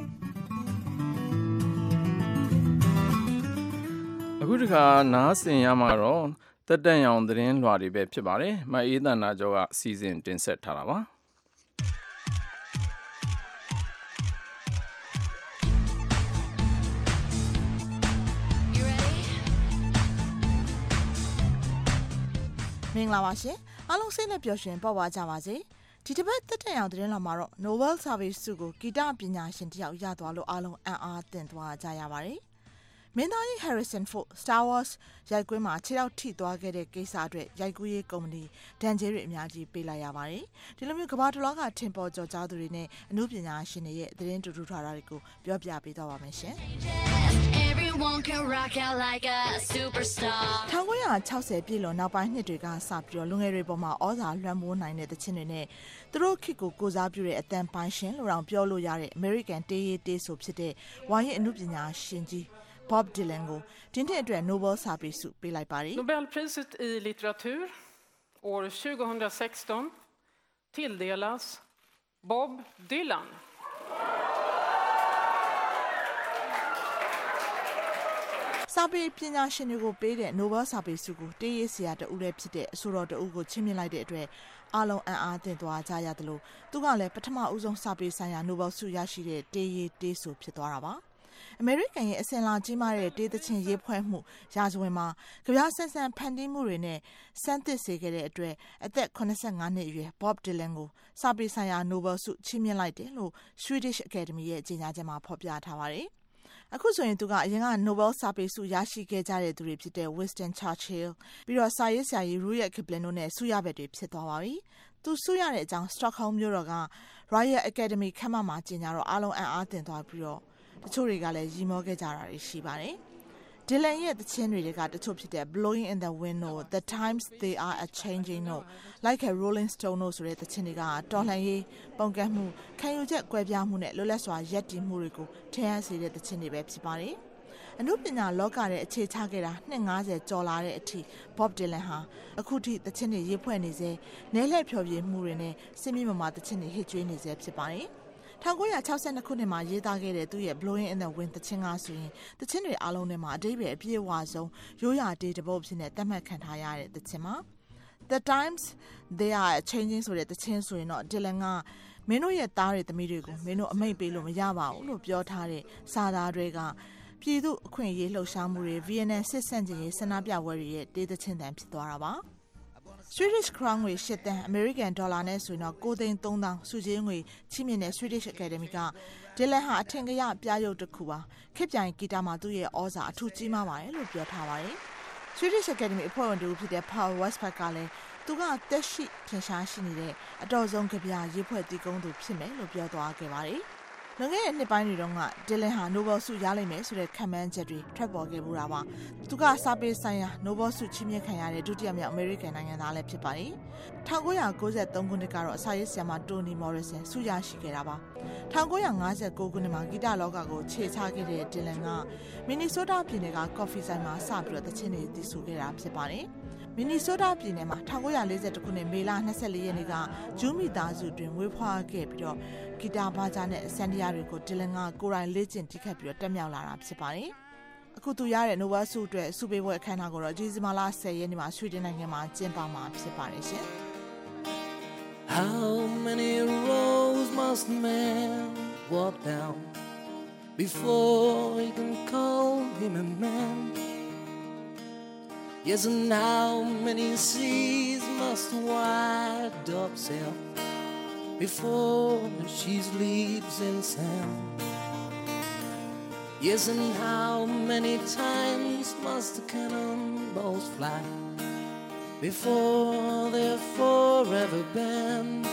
။အခုတခါနားဆင်ရမှာတော့တက်တန့်ရောင်သတင်းလွှာတွေပဲဖြစ်ပါတယ်။မအေးသန္တာကျော်ကစီစဉ်တင်ဆက်ထားတာပါ။
မင်္ဂလာပါရှင်အားလုံးစိတ်နဲ့ပျော်ရွှင်ပေါ့ပါကြပါစေဒီတစ်ပတ်တက်တဲ့အောင်သတင်းလာမှာတော့ Nobel စာပေဆုကိုဂီတပညာရှင်တယောက်ရသွားလို့အားလုံးအံ့အားသင့်သွားကြရပါတယ်မင်းသားကြီး Harrison Ford Star Wars ရိုက်ကွင်းမှာခြေထောက်ထိသွားခဲ့တဲ့ကိစ္စအတွက်ရိုက်ကူးရေးကုမ္ပဏီဒန်ဂျေရီအများကြီးပေးလိုက်ရပါတယ်ဒီလိုမျိုးကမ္ဘာတစ်လောကထင်ပေါ်ကျော်ကြားသူတွေနဲ့အမှုပညာရှင်တွေရဲ့သတင်းတူတူထားတာတွေကိုပြောပြပေးသွားပါမယ်ရှင်Everyone can rock out like a superstar ၁၉၆၀ပြည့်လွန်နောက်ပိုင်းနှစ်တွေကစပြီးတော့လူငယ်တွေပေါ်မှာဩဇာလွှမ်းမိုးနိုင်တဲ့သချင်းတွေနဲ့သူတို့ခေတ်ကိုကိုစားပြုတဲ့အတန်ပိုင်းရှင်လို့တောင်ပြောလို့ရတဲ့ American တေးရေးတေးဆိုဖြစ်တဲ့ဝါရင်အမှုပညာရှင်ကြီးBob Dylan ကိုဒီနှစ်အတွက် Nobel စာပေဆုပေးလိုက်ပါတယ်
Nobelpriset i litteratur år tjugo sexton tilldelas Bob Dylan
စာပေပညာရှင်တွေကိုပေးတဲ့ Nobel စာပေဆုကိုတေးရေးဆရာတဦးလည်းဖြစ်တဲ့အဆိုတော်တဦးကိုချီးမြှင့်လိုက်တဲ့အတွက်အားလုံးအံ့အားသင့်သွားကြရသလိုသူကလည်းပထမဦးဆုံးစာပေဆိုင်ရာ Nobel ဆုရရှိတဲ့တေးရေးတေးဆိုဖြစ်သွားတာပါအမေရိကန်ရဲ့အစင်လာကြီးမားတဲ့တေးသချင်းရေးဖွဲ့မှုရာဇဝင်မှာကြပြဆန်းဆန်းဖန်တီးမှုတွေနဲ့စမ်းသစ်စေခဲ့တဲ့အတွက်အသက်eighty-fiveနှစ်အရွယ် Bob Dylan ကိုစာပေဆိုင်ရာ Nobel ဆုချီးမြှင့်လိုက်တယ်လို့ Swedish Academy ရဲ့ကြေညာချက်မှာဖော်ပြထားပါတယ်အခုဆိုရင်သူကအရင်က Nobel စာပေဆုရရှိခဲ့ကြတဲ့သူတွေဖြစ်တဲ့ Winston Churchill ပြီးတော့စာရေးဆရာကြီး Rudyard Kipling တို့နဲ့ဆုရဘက်တွေဖြစ်သွားပါပြီသူဆုရတဲ့အကြောင်း Stockholm မြို့တော်က Royal Academy ခန်းမမှာကြေညာတော့အားလုံးအံ့အားသင့်သွားပြီးတော့တချို့တွေကလည်းရီမောခဲ့ကြတာရှိပါတယ်။ Dylan ရဲ့သချင်းတွေကတချို့ဖြစ်တဲ့ Blowing in the Wind တို့ The Times They Are a Changing တို့ Like a Rolling Stone တို့ဆိုတဲ့သချင်းတွေကတော်လှန်ရေးပုံကန့်မှုခံယူချက်ကွဲပြားမှုနဲ့လွတ်လပ်စွာရပ်တည်မှုတွေကိုထင်ဟပ်စေတဲ့သချင်းတွေပဲဖြစ်ပါတယ်။အနုပညာလောကရဲ့အခြေချခဲ့တာနှစ်fiftyကျော်လာတဲ့အထိ Bob Dylan ဟာအခုထိသချင်းတွေရေးဖွဲ့နေစေနဲလှည့်ဖျော်ဖြေမှုတွေနဲ့စစ်မြေမှာသချင်းတွေဟစ်ကြွေးနေစေဖြစ်ပါတယ်။nineteen sixty-twoခုနှစ်မှာရေးသားခဲ့တဲ့သူ့ရဲ့ Blowing in the Wind သချင်းကဆိုရင်သချင်းတွေအားလုံးထဲမှာအဓိပ္ပာယ်အပြည့်အဝဆုံးရိုးရာတေးတစ်ပုဒ်ဖြစ်နေသတ်မှတ်ခံထားရတဲ့သချင်းမှာ The Times They Are Changing ဆိုတဲ့သချင်းဆိုရင်တော့ Dylan ကမင်းတို့ရဲ့သားတွေသမီးတွေကိုမင်းတို့အမိန့်ပေးလို့မရပါဘူးလို့ပြောထားတဲ့စာသားတွေကပြည်သူအခွင့်အရေးလှုပ်ရှားမှုတွေ Vietnam စစ်ဆန့်ကျင်ရေးဆန္ဒပြပွဲတွေရဲ့တေးသချင်းတန်ဖြစ်သွားတာပါSwedish crown ငွေeightသန်း American dollar နဲ့ဆိုရင်တော့nineသိန်းthreeသောင်းစုချင်းငွေချီးမြှင့်တဲ့ Swedish Academy က Dylan ဟာအထင်ကရပြရုပ်တစ်ခုပါခေတ်ပြိုင်ဂီတမှာသူ့ရဲ့ဩဇာအထူးကြီးမားပါတယ်လို့ပြောထားပါတယ် Swedish Academy အဖွဲ့ဝင်တူဖြစ်တဲ့ Paul Westphal ကလည်းသူကတက်ရှိထင်ရှားရှိနေတဲ့အတော်ဆုံးကြပြရေးဖွဲ့တည်ကုန်းသူဖြစ်မယ်လို့ပြောသွားခဲ့ပါတယ်လွန်ခဲ့တဲ့နှစ်ပိုင်းတွေတုန်းက Dylan ဟာ Nobel ဆုရလိမ့်မယ်ဆိုတဲ့ခံမှန်းချက်တွေထွက်ပေါ်ခဲ့ဘူးတာပါသူကစာပေဆိုင်ရာ Nobel ဆုချီးမြှင့်ခံရတဲ့ဒုတိယမြောက် American နိုင်ငံသားလည်းဖြစ်ပါတယ်nineteen ninety-threeခုနှစ်ကတော့စာရေးဆရာမ Toni Morrison ဆုရရှိခဲ့တာပါnineteen fifty-nineခုနှစ်မှာဂီတလောကကိုခြေချခဲ့တဲ့ Dylan က Minnesota ပြည်နယ်က coffee ဆိုင်မှာစပြီးတော့သချင်းတွေတည်ဆူခဲ့တာဖြစ်ပါတယ်Minnesota ပြည်နယ်မှာnineteen fortyခုနှစ်မေလtwenty-fourရက်နေ့ကဂျူးမိသားစုတွင်ဝေးဖွားခဲ့ပြီးတော့ဂီတာဘားကြားနဲ့စန္ဒယာတွေကို Dylan ကကိုယ်တိုင်လေ့ကျင့်တီးခတ်ပြီးတော့တက်မြောက်လာတာဖြစ်ပါတယ်။အခုသူရတဲ့ Nobel ဆုအတွက်ဆုပေးပွဲအခမ်းအနားကိုတော့ဒီဇင်ဘာလtenရက်နေ့မှာဆွီဒင်နိုင်ငံမှာကျင်းပမှာဖြစ်ပါတယ်ရှင်။
How many roads must man walk down before he can call him a man?Yes, and how many seas must white doves sail before she sleeps in sand. Yes, and how many times must the cannonballs fly before they're forever banned?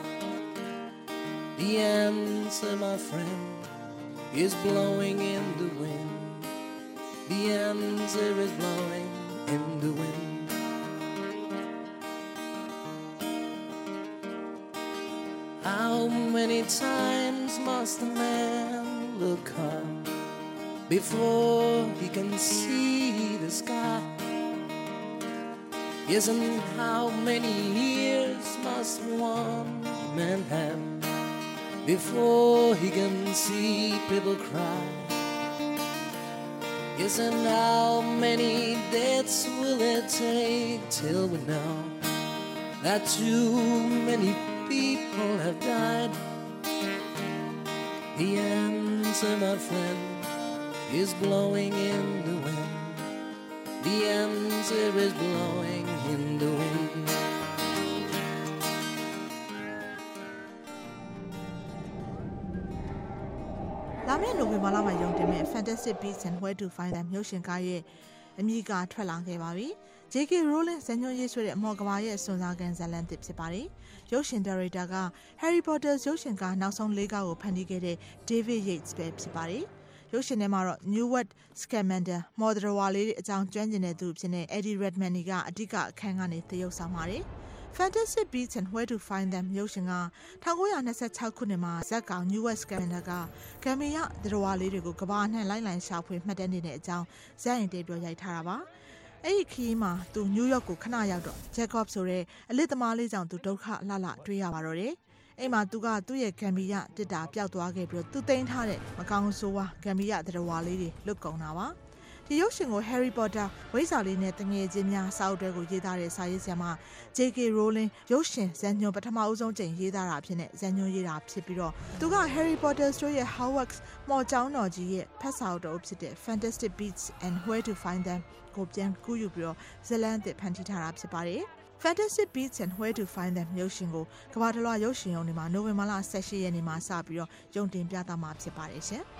The answer, my friend, is blowing in the wind. The answer is blowing in the wind. How many times must a man look up before he can see the sky? Yes, and how many years must one man have before he can see people cry? Yes, and how many deaths will it take till we know that too many people have died? The answer, my friend, is blowing in the wind. The answer is blowing in the wind.
လာမယ့်နိုဝင်ဘာလမှာရုံတင်မဲ့ Fantastic Beasts and Where to Find Them ရုပ်ရှင်ကားရဲ့အမည်ကထွက်လာခဲ့ပါပြီ။ ဂျေ ကေ Rowling ဇာတ်ညွှန်းရေးဆွဲတဲ့အမော်ကဘာရဲ့စွန့်စားကန်ဇာတ်လမ်းသစ်ဖြစ်ပါတယ်။ရုပ်ရှင်ဒါရိုက်တာက Harry Potter ရုပ်ရှင်ကားနောက်ဆုံးလေးကားကိုဖန်တီးခဲ့တဲ့ David Yates ပဲဖြစ်ပါတယ်။ရုပ်ရှင်ထဲမှာတော့ Newt Scamander မော်ဒရဝါလေးအကြောင်းကျွမ်းကျင်တဲ့သူဖြစ်တဲ့ Eddie Redmayne ကအဓိကအခန်းကနေသရုပ်ဆောင်ပါတယ်။ Fantastic Beasts and Where to Find Them ရုပ်ရှင်ကnineteen twenty-sixခုနှစ်မှာဇက်ကောင် Newt Scamander ကဂမ်ဘီယာသရဝါလေးတွေကိုကမ္ဘာအနှံ့လိုက်လံရှာဖွေမှတ်တမ်းနေတဲ့အကြောင်းဇာတ်ရင်တေပြောရိုက်ထားတာပါ။အဲ့ဒီခီးမှာသူနယူးယောက်ကိုခဏရောက်တော့ Jacob ဆိုတဲ့အလစ်သမားလေးကြောင့်သူဒုက္ခလှလှတွေ့ရပါတော့တယ်။အဲ့မှာသူကသူ့ရဲ့ဂမ်ဘီယာတစ်တာပျောက်သွားခဲ့ပြီးတော့သူသိမ်းထားတဲ့မကောင်းဆိုးဝါးဂမ်ဘီယာသရဝါလေးတွေလွတ်ကုန်တာပါ။ဒီရုပ်ရှင်ကို Harry Potter ဝိဇ္ဇာလေးနဲ့တငယ်ချင်းများစာအုပ်တွေကိုရေးသားတဲ့စာရေးဆရာမ ဂျေ ကေ Rowling ရုပ်ရှင်ဇာတ်ညွှန်းပထမအဦးဆုံးချိန်ရေးသားတာဖြစ်တဲ့ဇာတ်ညွှန်းရေးတာဖြစ်ပြီးတော့သူက Harry Potter Story ရဲ့ Hogwarts မော်ကျောင်းတော်ကြီးရဲ့ဖတ်စာအုပ်တော်ဖြစ်တဲ့ Fantastic Beasts and Where to Find Them ကိုပြန်ကူးယူပြီးတော့ဇာတ်လမ်းအသစ်ဖန်တီးထားတာဖြစ်ပါတယ်။ Fantastic Beasts and Where to Find Them ရုပ်ရှင်ကိုကမ္ဘာတလွှားရုပ်ရှင်ရုံတွေမှာနိုဝင်ဘာလeighteenရက်နေ့မှာစပြီးတော့ရုံတင်ပြသမှာဖြစ်ပါတယ်ရှင်။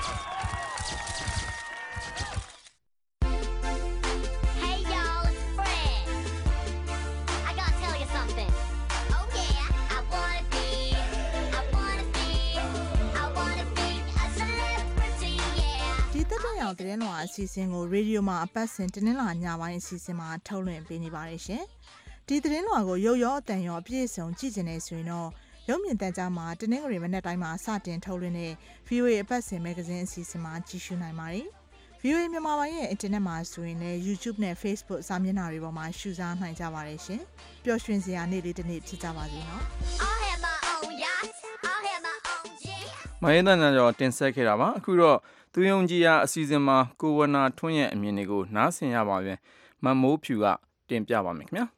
အောင် သတင်းလွှာအစီအစဉ်ကိုရေဒီယိုမှာအပတ်စဉ်တနင်္လာညပိုင်းအစီအစဉ်မှာထုတ်လွှင့်ပေးနေပါတယ်ရှင်။ဒီသတင်းလွှာကိုရုပ်ရောအသံရောအပြည့်အစုံကြည့်ကျင်နေဆိုရင်တော့ရုပ်မြင်သံကြားမှာတနင်္ဂနွေမနက်တိုင်းမှာစတင်ထုတ်လွှင့်တဲ့ ဗီအိုအေ အပတ်စဉ်မဂ္ဂဇင်းအစီအစဉ်မှာကြည့်ရှုနိုင်ပါတယ်။ ဗီအိုအေမြန်မာပိုင်းရဲ့အင်တာနက်မှာဆိုရင်လည်း YouTube နဲ့ Facebook စာမျက်နှာတွေပေါ်မှာရှုစားနိုင်ကြပါတယ်ရှင်။ပျော်ရွှင်စရာနေ့လေးတစ်နေ့ဖြစ်ကြပါစေနော်။
မယင်းတန်ကြောတင်ဆက်ခဲ့တာပါအခုတော့သူယုံကြည်ရာအစီအစဉ်မှာကိုဝနာထွန်းရဲ့အမြင်တွေကိုနားဆင်ရပါမယ်မမိုးဖြူကတင်ပြပါမယ်ခင်ဗျာ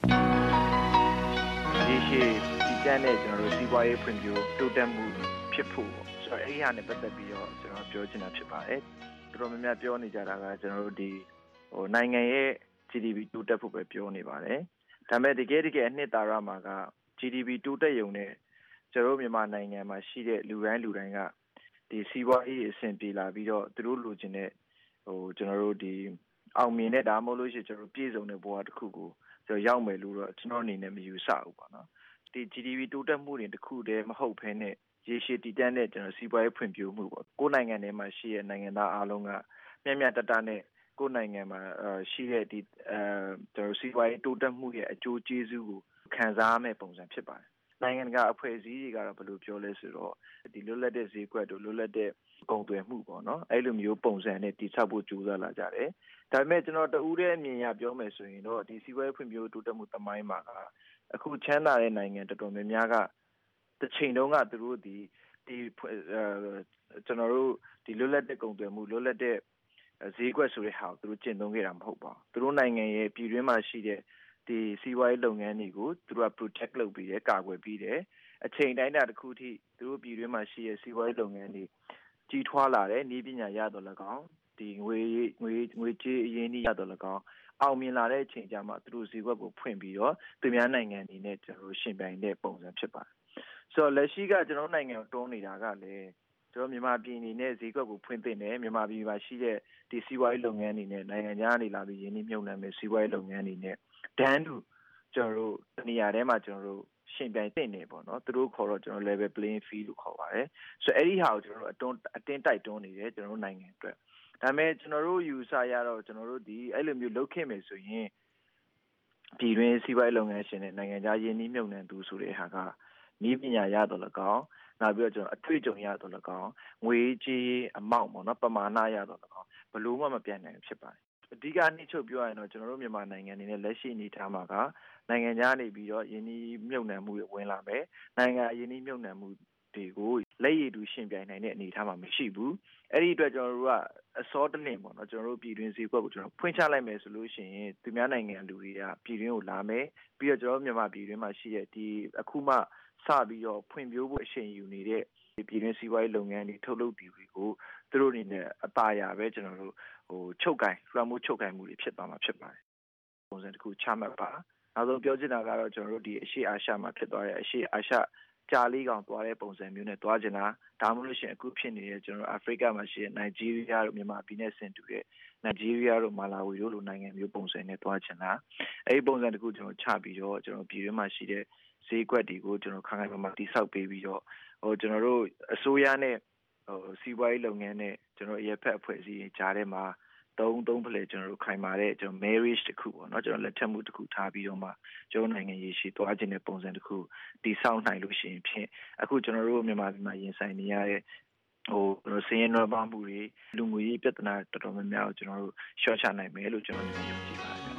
ဒီရှိဒီတန်းနဲ့ကျွန်တော်တို့စီးပွားရေးဖွံ့ဖြိုးတိုးတက်မှုဖြစ်ဖို့ပေါ့ဆိုတော့အဲ့ဒီဟာနဲ့ပတ်သက်ပြီးတော့ကျွန်တော်ပြောချင်တာဖြစ်ပါတယ်တော်တော်များများပြောနေကြတာကကျွန်တော်တို့ဒီဟိုနိုင်ငံရဲ့ ဂျီ ဒီ ပီ တိုးတက်ဖို့ပဲပြောနေပါတယ်ဒါပေမဲ့တကယ်တကယ်အနှစ်သာရမှာက ဂျီ ဒီ ပီ တိုးတက်ရုံနဲ့ကျွန်တော်တို့မြန်မာနိုင်ငံမှာရှိတဲ့လူတိုင်းလူတိုင်းကဒီစီးပွားရေးအဆင့်ပြေလာပြီးတော့သူတို့လိုချင်တဲ့ဟိုကျွန်တော်တို့ဒီအောင်မြင်တဲ့ဒါမှမဟုတ်လို့ရှိရင်ကျွန်တော်ပြည်စုံတဲ့ဘဝတစ်ခုကိုကျွန်တော်ရောက်မယ်လို့တော့ကျွန်တော်အနေနဲ့မယူဆဘူးပေါ့နော်ဒီ ဂျီ ဒီ ပီ တိုးတက်မှုတွေတစ်ခုတည်းမဟုတ်ဘဲနဲ့ရေရှည်တည်တံ့တဲ့ကျွန်တော်စီးပွားရေးဖွံ့ဖြိုးမှုပေါ့ကိုယ်နိုင်ငံထဲမှာရှိတဲ့နိုင်ငံသားအားလုံးကမျှမျှတတနဲ့ကိုယ်နိုင်ငံမှာရှိတဲ့ဒီအဲကျွန်တော်စီးပွားရေးတိုးတက်မှုရဲ့အကျိုးကျေးဇူးကိုခံစားရမယ့်ပုံစံဖြစ်ပါတယ်နိုင်ငံကအဖွဲ့အစည်းတွေကတော့ဘယ်လိုပြောလဲဆိုတော့ဒီလွတ်လပ်တဲ့ဈေးကွက်တို့လွတ်လပ်တဲ့ကုန်သွယ်မှုပေါ့နော်အဲ့လိုမျိုးပုံစံနဲ့တည်ဆောက်ဖို့ကြိုးစားလာကြတယ်ဒါပေမဲ့ကျွန်တော်တူးတဲ့အမြင်ရပြောမယ်ဆိုရင်တော့ဒီစီးပွားရေးဖွံ့ဖြိုးတိုးတက်မှုသမိုင်းမှာအခုချမ်းသာတဲ့နိုင်ငံတော်တော်များများကတစ်ချိန်တုန်းကသူတို့ဒီဒီကျွန်တော်တို့ဒီလွတ်လပ်တဲ့ကုန်သွယ်မှုလွတ်လပ်တဲ့ဈေးကွက်ဆိုတဲ့ဟာကိုသူတို့ကျင့်သုံးခဲ့တာမဟုတ်ပါဘူးသူတို့နိုင်ငံရဲ့ပြည်တွင်းမှာရှိတဲ့ဒီစီးပွားရေးလုပ်ငန်းတွေကိုသူတို့က protect လုပ်ပြီးတယ်ကာကွယ်ပြီးတယ်အချိန်တိုင်းတာတစ်ခုထိသူတို့ပြည်တွင်းမှာရှိတဲ့စီးပွားရေးလုပ်ငန်းတွေကြီးထွားလာတယ်နည်းပညာရတော့၎င်းဒီငွေငွေငွေကြေးအရင်းအနှီးရတော့၎င်းအောင်မြင်လာတဲ့အချိန်ကျမှသူတို့ဈေးကွက်ကိုဖွင့်ပြီးတော့သူများနိုင်ငံတွေနဲ့ကျွန်တော်တို့ရှင်ပြိုင်တဲ့ပုံစံဖြစ်ပါတယ်ဆိုတော့လက်ရှိကကျွန်တော်နိုင်ငံကိုတွန်းနေတာကလည်းကျွန်တော်မြန်မာပြည်အနေနဲ့ဈေးကွက်ကိုဖွင့်သင့်တယ်မြန်မာပြည်မှာရှိတဲ့ဒီစီးပွားရေးလုပ်ငန်းတွေနဲ့နိုင်ငံခြားကနေလာပြီးရင်းနှီးမြှုပ်နှံမဲ့စီးပွားရေးလုပ်ငန်းတွေနဲ့ဒန်းတူကျွန်တော်တို့နေရာထဲမှာကျွန်တော်တို့ရှင်ပြိုင်တင်နေပေါ့နော်သူတို့ခေါ်တော့ကျွန်တော် level playing field လို့ခေါ်ပါတယ်ဆိုတော့အဲ့ဒီဟာကိုကျွန်တော်တို့အတွန်းအတင်းတိုက်တွန်းနေတယ်ကျွန်တော်တို့နိုင်ငံအတွက်ဒါပေမဲ့ကျွန်တော်တို့ယူဆရတော့ကျွန်တော်တို့ဒီအဲ့လိုမျိုးလုပ်ခဲ့မယ်ဆိုရင်ပြည်တွင်းစီးပွားရေးလုပ်ငန်းရှင်တွေနိုင်ငံခြားရင်းနှီးမြှုပ်နှံသူဆိုတဲ့ဟာကနီးပညာရတော့လည်းကောင်းနောက်ပြီးတော့ကျွန်တော်အတွေ့အကြုံရတော့လည်းကောင်းငွေကြေးအမောက်ပေါ့နော်ပမာဏရတော့လည်းကောင်းဘလို့မှမပြတ်နိုင်ဖြစ်ပါတယ်အဓိကနှိမ့်ချုပ်ပြောရရင်တော့ကျွန်တော်တို့မြန်မာနိုင်ငံအနေနဲ့လက်ရှိအနေထားမှာကနိုင်ငံခြားနေပြီးတော့ယင်းနှီးမြှုပ်နှံမှုတွေဝင်လာမယ်နိုင်ငံယင်းနှီးမြှုပ်နှံမှုတွေကိုလက်ရည်တူရှင်ပြိုင်နိုင်တဲ့အနေအထားမှာမရှိဘူးအဲ့ဒီအတွက်ကျွန်တော်တို့ကအစောတလင့်ပေါ့နော်ကျွန်တော်တို့ပြည်တွင်းဈေးကွက်ကိုကျွန်တော်ဖွင့်ချလိုက်မယ်ဆိုလို့ရှိရင်သူများနိုင်ငံလူတွေကပြည်တွင်းကိုလာမယ်ပြီးတော့ကျွန်တော်တို့မြန်မာပြည်တွင်းမှာရှိတဲ့ဒီအခုမှစပြီးတော့ဖွံ့ဖြိုးဖို့အရှိန်ယူနေတဲ့ပြည်တွင်းစီးပွားရေးလုပ်ငန်းတွေထုတ်လုပ်ပြည်တွေကိုသူတို့အနေနဲ့အပါရပဲကျွန်တော်တို့ဟိုချုပ်ကင်လွှမ်းမိုးချုပ်ကင်မှုတွေဖြစ်သွားမှာဖြစ်ပါတယ်ပုံစံတစ်ခုချမှတ်ပါနောက်ဆုံးပြောချင်တာကတော့ကျွန်တော်တို့ဒီအရှေ့အာရှမှာဖြစ်သွားတဲ့အရှေ့အာရှကြာလေးကောင်သွားတဲ့ပုံစံမျိုးနဲ့သွားချင်တာဒါမှမဟုတ်ရှင်အခုဖြစ်နေတဲ့ကျွန်တော်အာဖရိကမှာရှိတဲ့နိုင်ဂျီးရီးယားတို့မြန်မာပြည်နဲ့ဆင်တူတဲ့နိုင်ဂျီးရီးယားတို့မာလာဝီတို့လိုနိုင်ငံမျိုးပုံစံနဲ့သွားချင်တာအဲဒီပုံစံတစ်ခုကျွန်တော်ချပြီးတော့ကျွန်တော်ပြည်တွင်းမှာရှိတဲ့ဈေးကွက်တွေကိုကျွန်တော်ခိုင်ခိုင်မာမာတိစောက်ပေးပြီးတော့ဟိုကျွန်တော်တို့အစိုးရနဲ့ဟိုစီးပွားရေးလုပ်ငန်းနဲ့ကျွန်တော်ရပ်ဖက်အဖွဲ့အစည်းကြားထဲမှာသုံးသုံးဖလှယ်ကျွန်တော်တို့ခိုင်မာတဲ့ကျွန်တော် marriage တစ်ခုပေါ့နော်ကျွန်တော်လက်ထပ်မှုတစ်ခုထားပြီးတော့မှကျွန်တော်နိုင်ငံရေးရှိသွားခြင်းတဲ့ပုံစံတစ်ခုတည်ဆောက်နိုင်လို့ရှိရင်ဖြင့်အခုကျွန်တော်တို့မြန်မာပြည်မှာရင်ဆိုင်နေရတဲ့ဟိုစည်ရင်းနှောပါမှုတွေလူမှုရေးပြဿနာတော်တော်များများကိုကျွန်တော်တို့ရှော့ချနိုင်မယ်လို့ကျွန်တော်ယုံကြည်ပါတယ်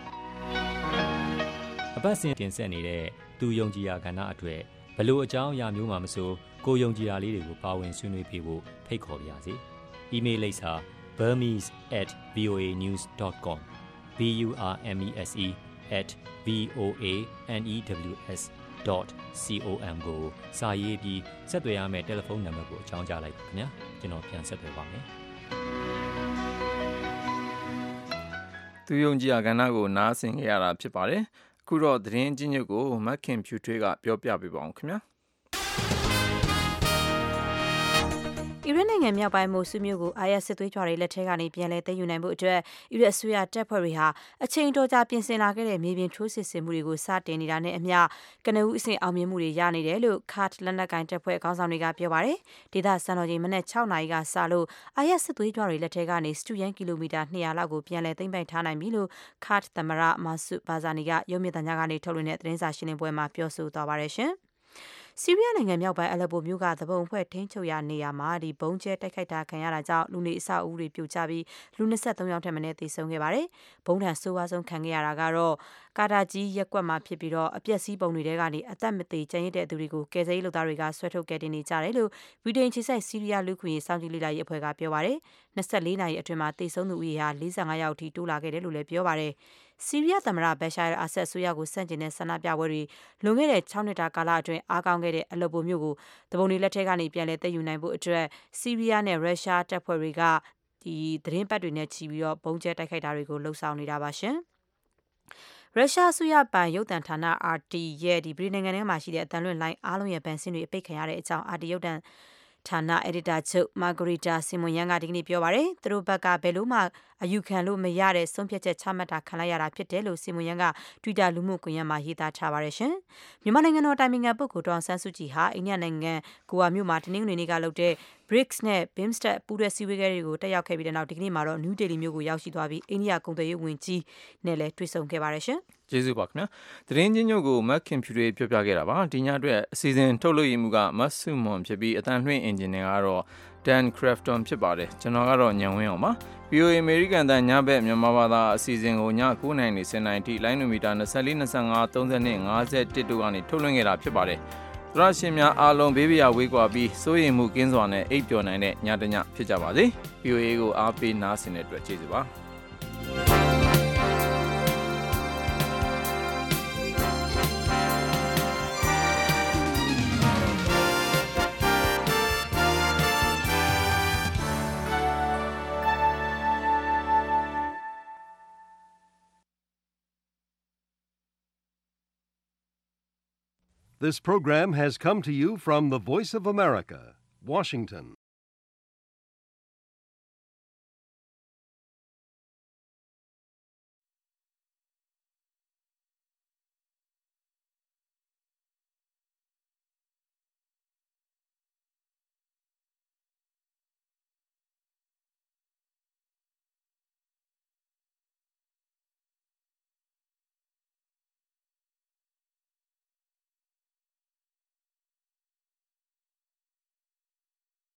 အပတ်စဉ်တင်ဆက်နေတဲ့သူယုံကြည်ရာကဏ္ဍအတွက်ဘလို့အကြောင်းအရာမျိုးမှမဆိုကိုယုံကြည်ရာလေးတွေကိုပါဝင်ဆွေးနွေးပေးဖို့ဖိတ်ခေါ်ပါရစေ။ email လိပ်စာ burmese at voa news dot com b u r m e s e at v o a n e w s dot com ကိုစာရေးပြီးဆက်သွယ်ရမယ့်တယ်လီဖုန်းနံပါတ်ကိုအကြောင်းကြားလိုက်ပါခင်ဗျာကျွန်တော်ပြန်ဆက်သွယ်ပါမယ်
သူယုံကြည်ရာကဏ္ဍကိုနားဆင်ကြရတာဖြစ်ပါတယ်အခုတော့သတင်းချင်းချုပ်ကိုမက်ခင်ဖြူထွေးကပြောပြပေးပါအောင်ခင်ဗျာ
အီရတ်နိုင်ငံမြောက်ပိုင်းမိုဆူမြို့ကိုအာရတ်စစ်သွေးကြွတွေလက်ထက်ကနေပြန်လည်သိမ်းယူနိုင်ဖို့အတွက်အီရတ်အစိုးရတပ်ဖွဲ့တွေဟာအချိန်တော်ကြာပြင်ဆင်လာခဲ့တဲ့မြေပြင်ထိုးစစ်ဆင်မှုတွေကိုစတင်နေတာနဲ့အမျှကနဦးအဆင့်အောင်မြင်မှုတွေရနေတယ်လို့ကာ့ဒ်လက်နက်ကိုင်တပ်ဖွဲ့ခေါင်းဆောင်တွေကပြောပါတယ်။ဒေသစံတော်ချိန်မနက်၆နာရီကစလို့အာရတ်စစ်သွေးကြွတွေလက်ထက်ကနေစတူယန်ကီလိုမီတာ၂၀၀လောက်ကိုပြန်လည်သိမ်းပိုက်ထားနိုင်ပြီလို့ကာ့ဒ်သမ္မတမာဆူဘာဇာနီကရုပ်မြင်သံကြားကနေထုတ်လွှင့်တဲ့သတင်းစာရှင်းလင်းပွဲမှာပြောဆိုသွားပါတယ်ရှင်။ဆီးရီးယားနိုင်ငံမြောက်ပိုင်းအလက်ပိုမြို့ကသဘုံအဖွဲ့ထိန်းချုပ်ရာနေရာမှာဒီဘုံကျဲတိုက်ခိုက်တာခံရတာကြောင့်လူနေအဆောက်အဦတွေပြိုကျပြီးလူ၂၃ယောက်ထက်မနည်းသေဆုံးခဲ့ပါတယ်။ဘုံထန်ဆိုးဝါးဆုံးခံခဲ့ရတာကတော့ကာတာကြီးရက်ကွက်မှာဖြစ်ပြီးတော့အပျက်စီးပုံတွေထဲကနေအသက်မသေကျန်ရစ်တဲ့သူတွေကိုကယ်ဆယ်ရေးလုပ်သားတွေကဆွဲထုတ်ကယ်တင်နေကြတယ်လို့ဗြိတိန်ခြေစိုက်ဆီးရီးယားလူခွင့်ရေးစောင့်ကြည့်လေ့လာရေးအဖွဲ့ကပြောပါတယ်။၂၄နာရီအတွင်းမှာသေဆုံးသူဦးရေဟာ၄၅ယောက်အထိတိုးလာခဲ့တယ်လို့လည်းပြောပါတယ်။ဆီးရီးယားသမ္မတဘက်ရှာအယ်ဆတ်အစိုးရကိုဆန့်ကျင်တဲ့ဆန္ဒပြပွဲတွေလွန်ခဲ့တဲ့၆နှစ်တာကာလအတွင်းအားကောင်းခဲ့တဲ့အလက်ပိုမြို့ကိုတပုံတွေလက်ထက်ကနေပြန်လည်သိမ်းယူနိုင်ဖို့အတွက်ဆီးရီးယားနဲ့ရုရှားတပ်ဖွဲ့တွေကဒီသတင်းပတ်တွေနဲ့ချီပြီးတော့ဘုံကျဲတိုက်ခိုက်တာတွေကိုလှုံ့ဆော်နေတာပါရှင်။ရုရှားအစိုးရပိုင်ရုပ်သံဌာန အာတီ ရဲ့ဒီဗြိတိန်နိုင်ငံထဲမှာရှိတဲ့အသံလွှင့်လိုင်းအားလုံးရဲ့ဗန်စင်းတွေအပိတ်ခံရတဲ့အကြောင်းအာတီရုပ်သံဌာနအယ်ဒီတာချုပ်မာဂရီတာစီမွန်ယန်ကဒီကနေ့ပြောပါတယ်သူတို့ဘက်ကဘယ်လို့မှအယူခံလို့မရတဲ့ဆုံးဖြတ်ချက်ချမှတ်တာခံလိုက်ရတာဖြစ်တယ်လို့စီမွန်ယန်က Twitter လူမှုကွန်ရက်မှာရေးသားထားပါတယ်ရှင်မြန်မာနိုင်ငံတော်တိုင်ပင်ခံပုဂ္ဂိုလ်ဒေါအောင်ဆန်းစုကြည်ဟာအိန္ဒိယနိုင်ငံကိုဝါမြို့မှာတနင်္ဂနွေနေ့ကလုပ်တဲ့ ဘရစ်နဲ့ BIMSTEC ပူးတွဲစည်းဝေးပွဲတွေကိုတက်ရောက်ခဲ့ပြီးတဲ့နောက်ဒီကနေ့မှာတော့နယူးဒေလီမြို့ကိုရောက်ရှိသွားပြီးအိန္ဒိယကုန်သွယ်ရေးဝန်ကြီးနဲ့လည်းတွေ့ဆုံခဲ့ပါတယ်ရှင်
ကျေးဇူးပါခင်ဗျာသတင်းချင်းချုပ်ကိုမက်ခင်ဖြူတွေပြောပြခဲ့တာပါဒီညအတွက်အစီအစဉ်ထုတ်လုပ်ရမှုကမတ်ဆုမွန်ဖြစ်ပြီးအတန်လွှင့်အင်ဂျင်နီယာကတော့ Dan Crafton ဖြစ်ပါတယ်ကျွန်တော်ကတော့ညံဝင်းအောင်ပါ ဗွီအိုအေ American တန်ညဘက်မြန်မာဘာသာအစီအစဉ်ကိုည၉နာရီနေ၁၀နာရီထိလိုင်းနိုမီတာ၂၄ ၂၅ ၃၂ ၅၁တို့ကနေထုတ်လွှင့်ခဲ့တာဖြစ်ပါတယ်သရရှင်များအားလုံးဘေးပြာဝေးကွာပြီးစိုးရိမ်မှုကင်းစွာနဲ့အိပ်ပျော်နိုင်တဲ့ညတညဖြစ်ကြပါစေ ဗွီအိုအေ ကိုအားပေးနားဆင်တဲ့အတွက်ကျေးဇူးပါ
This program has come to you from the Voice of America, Washington.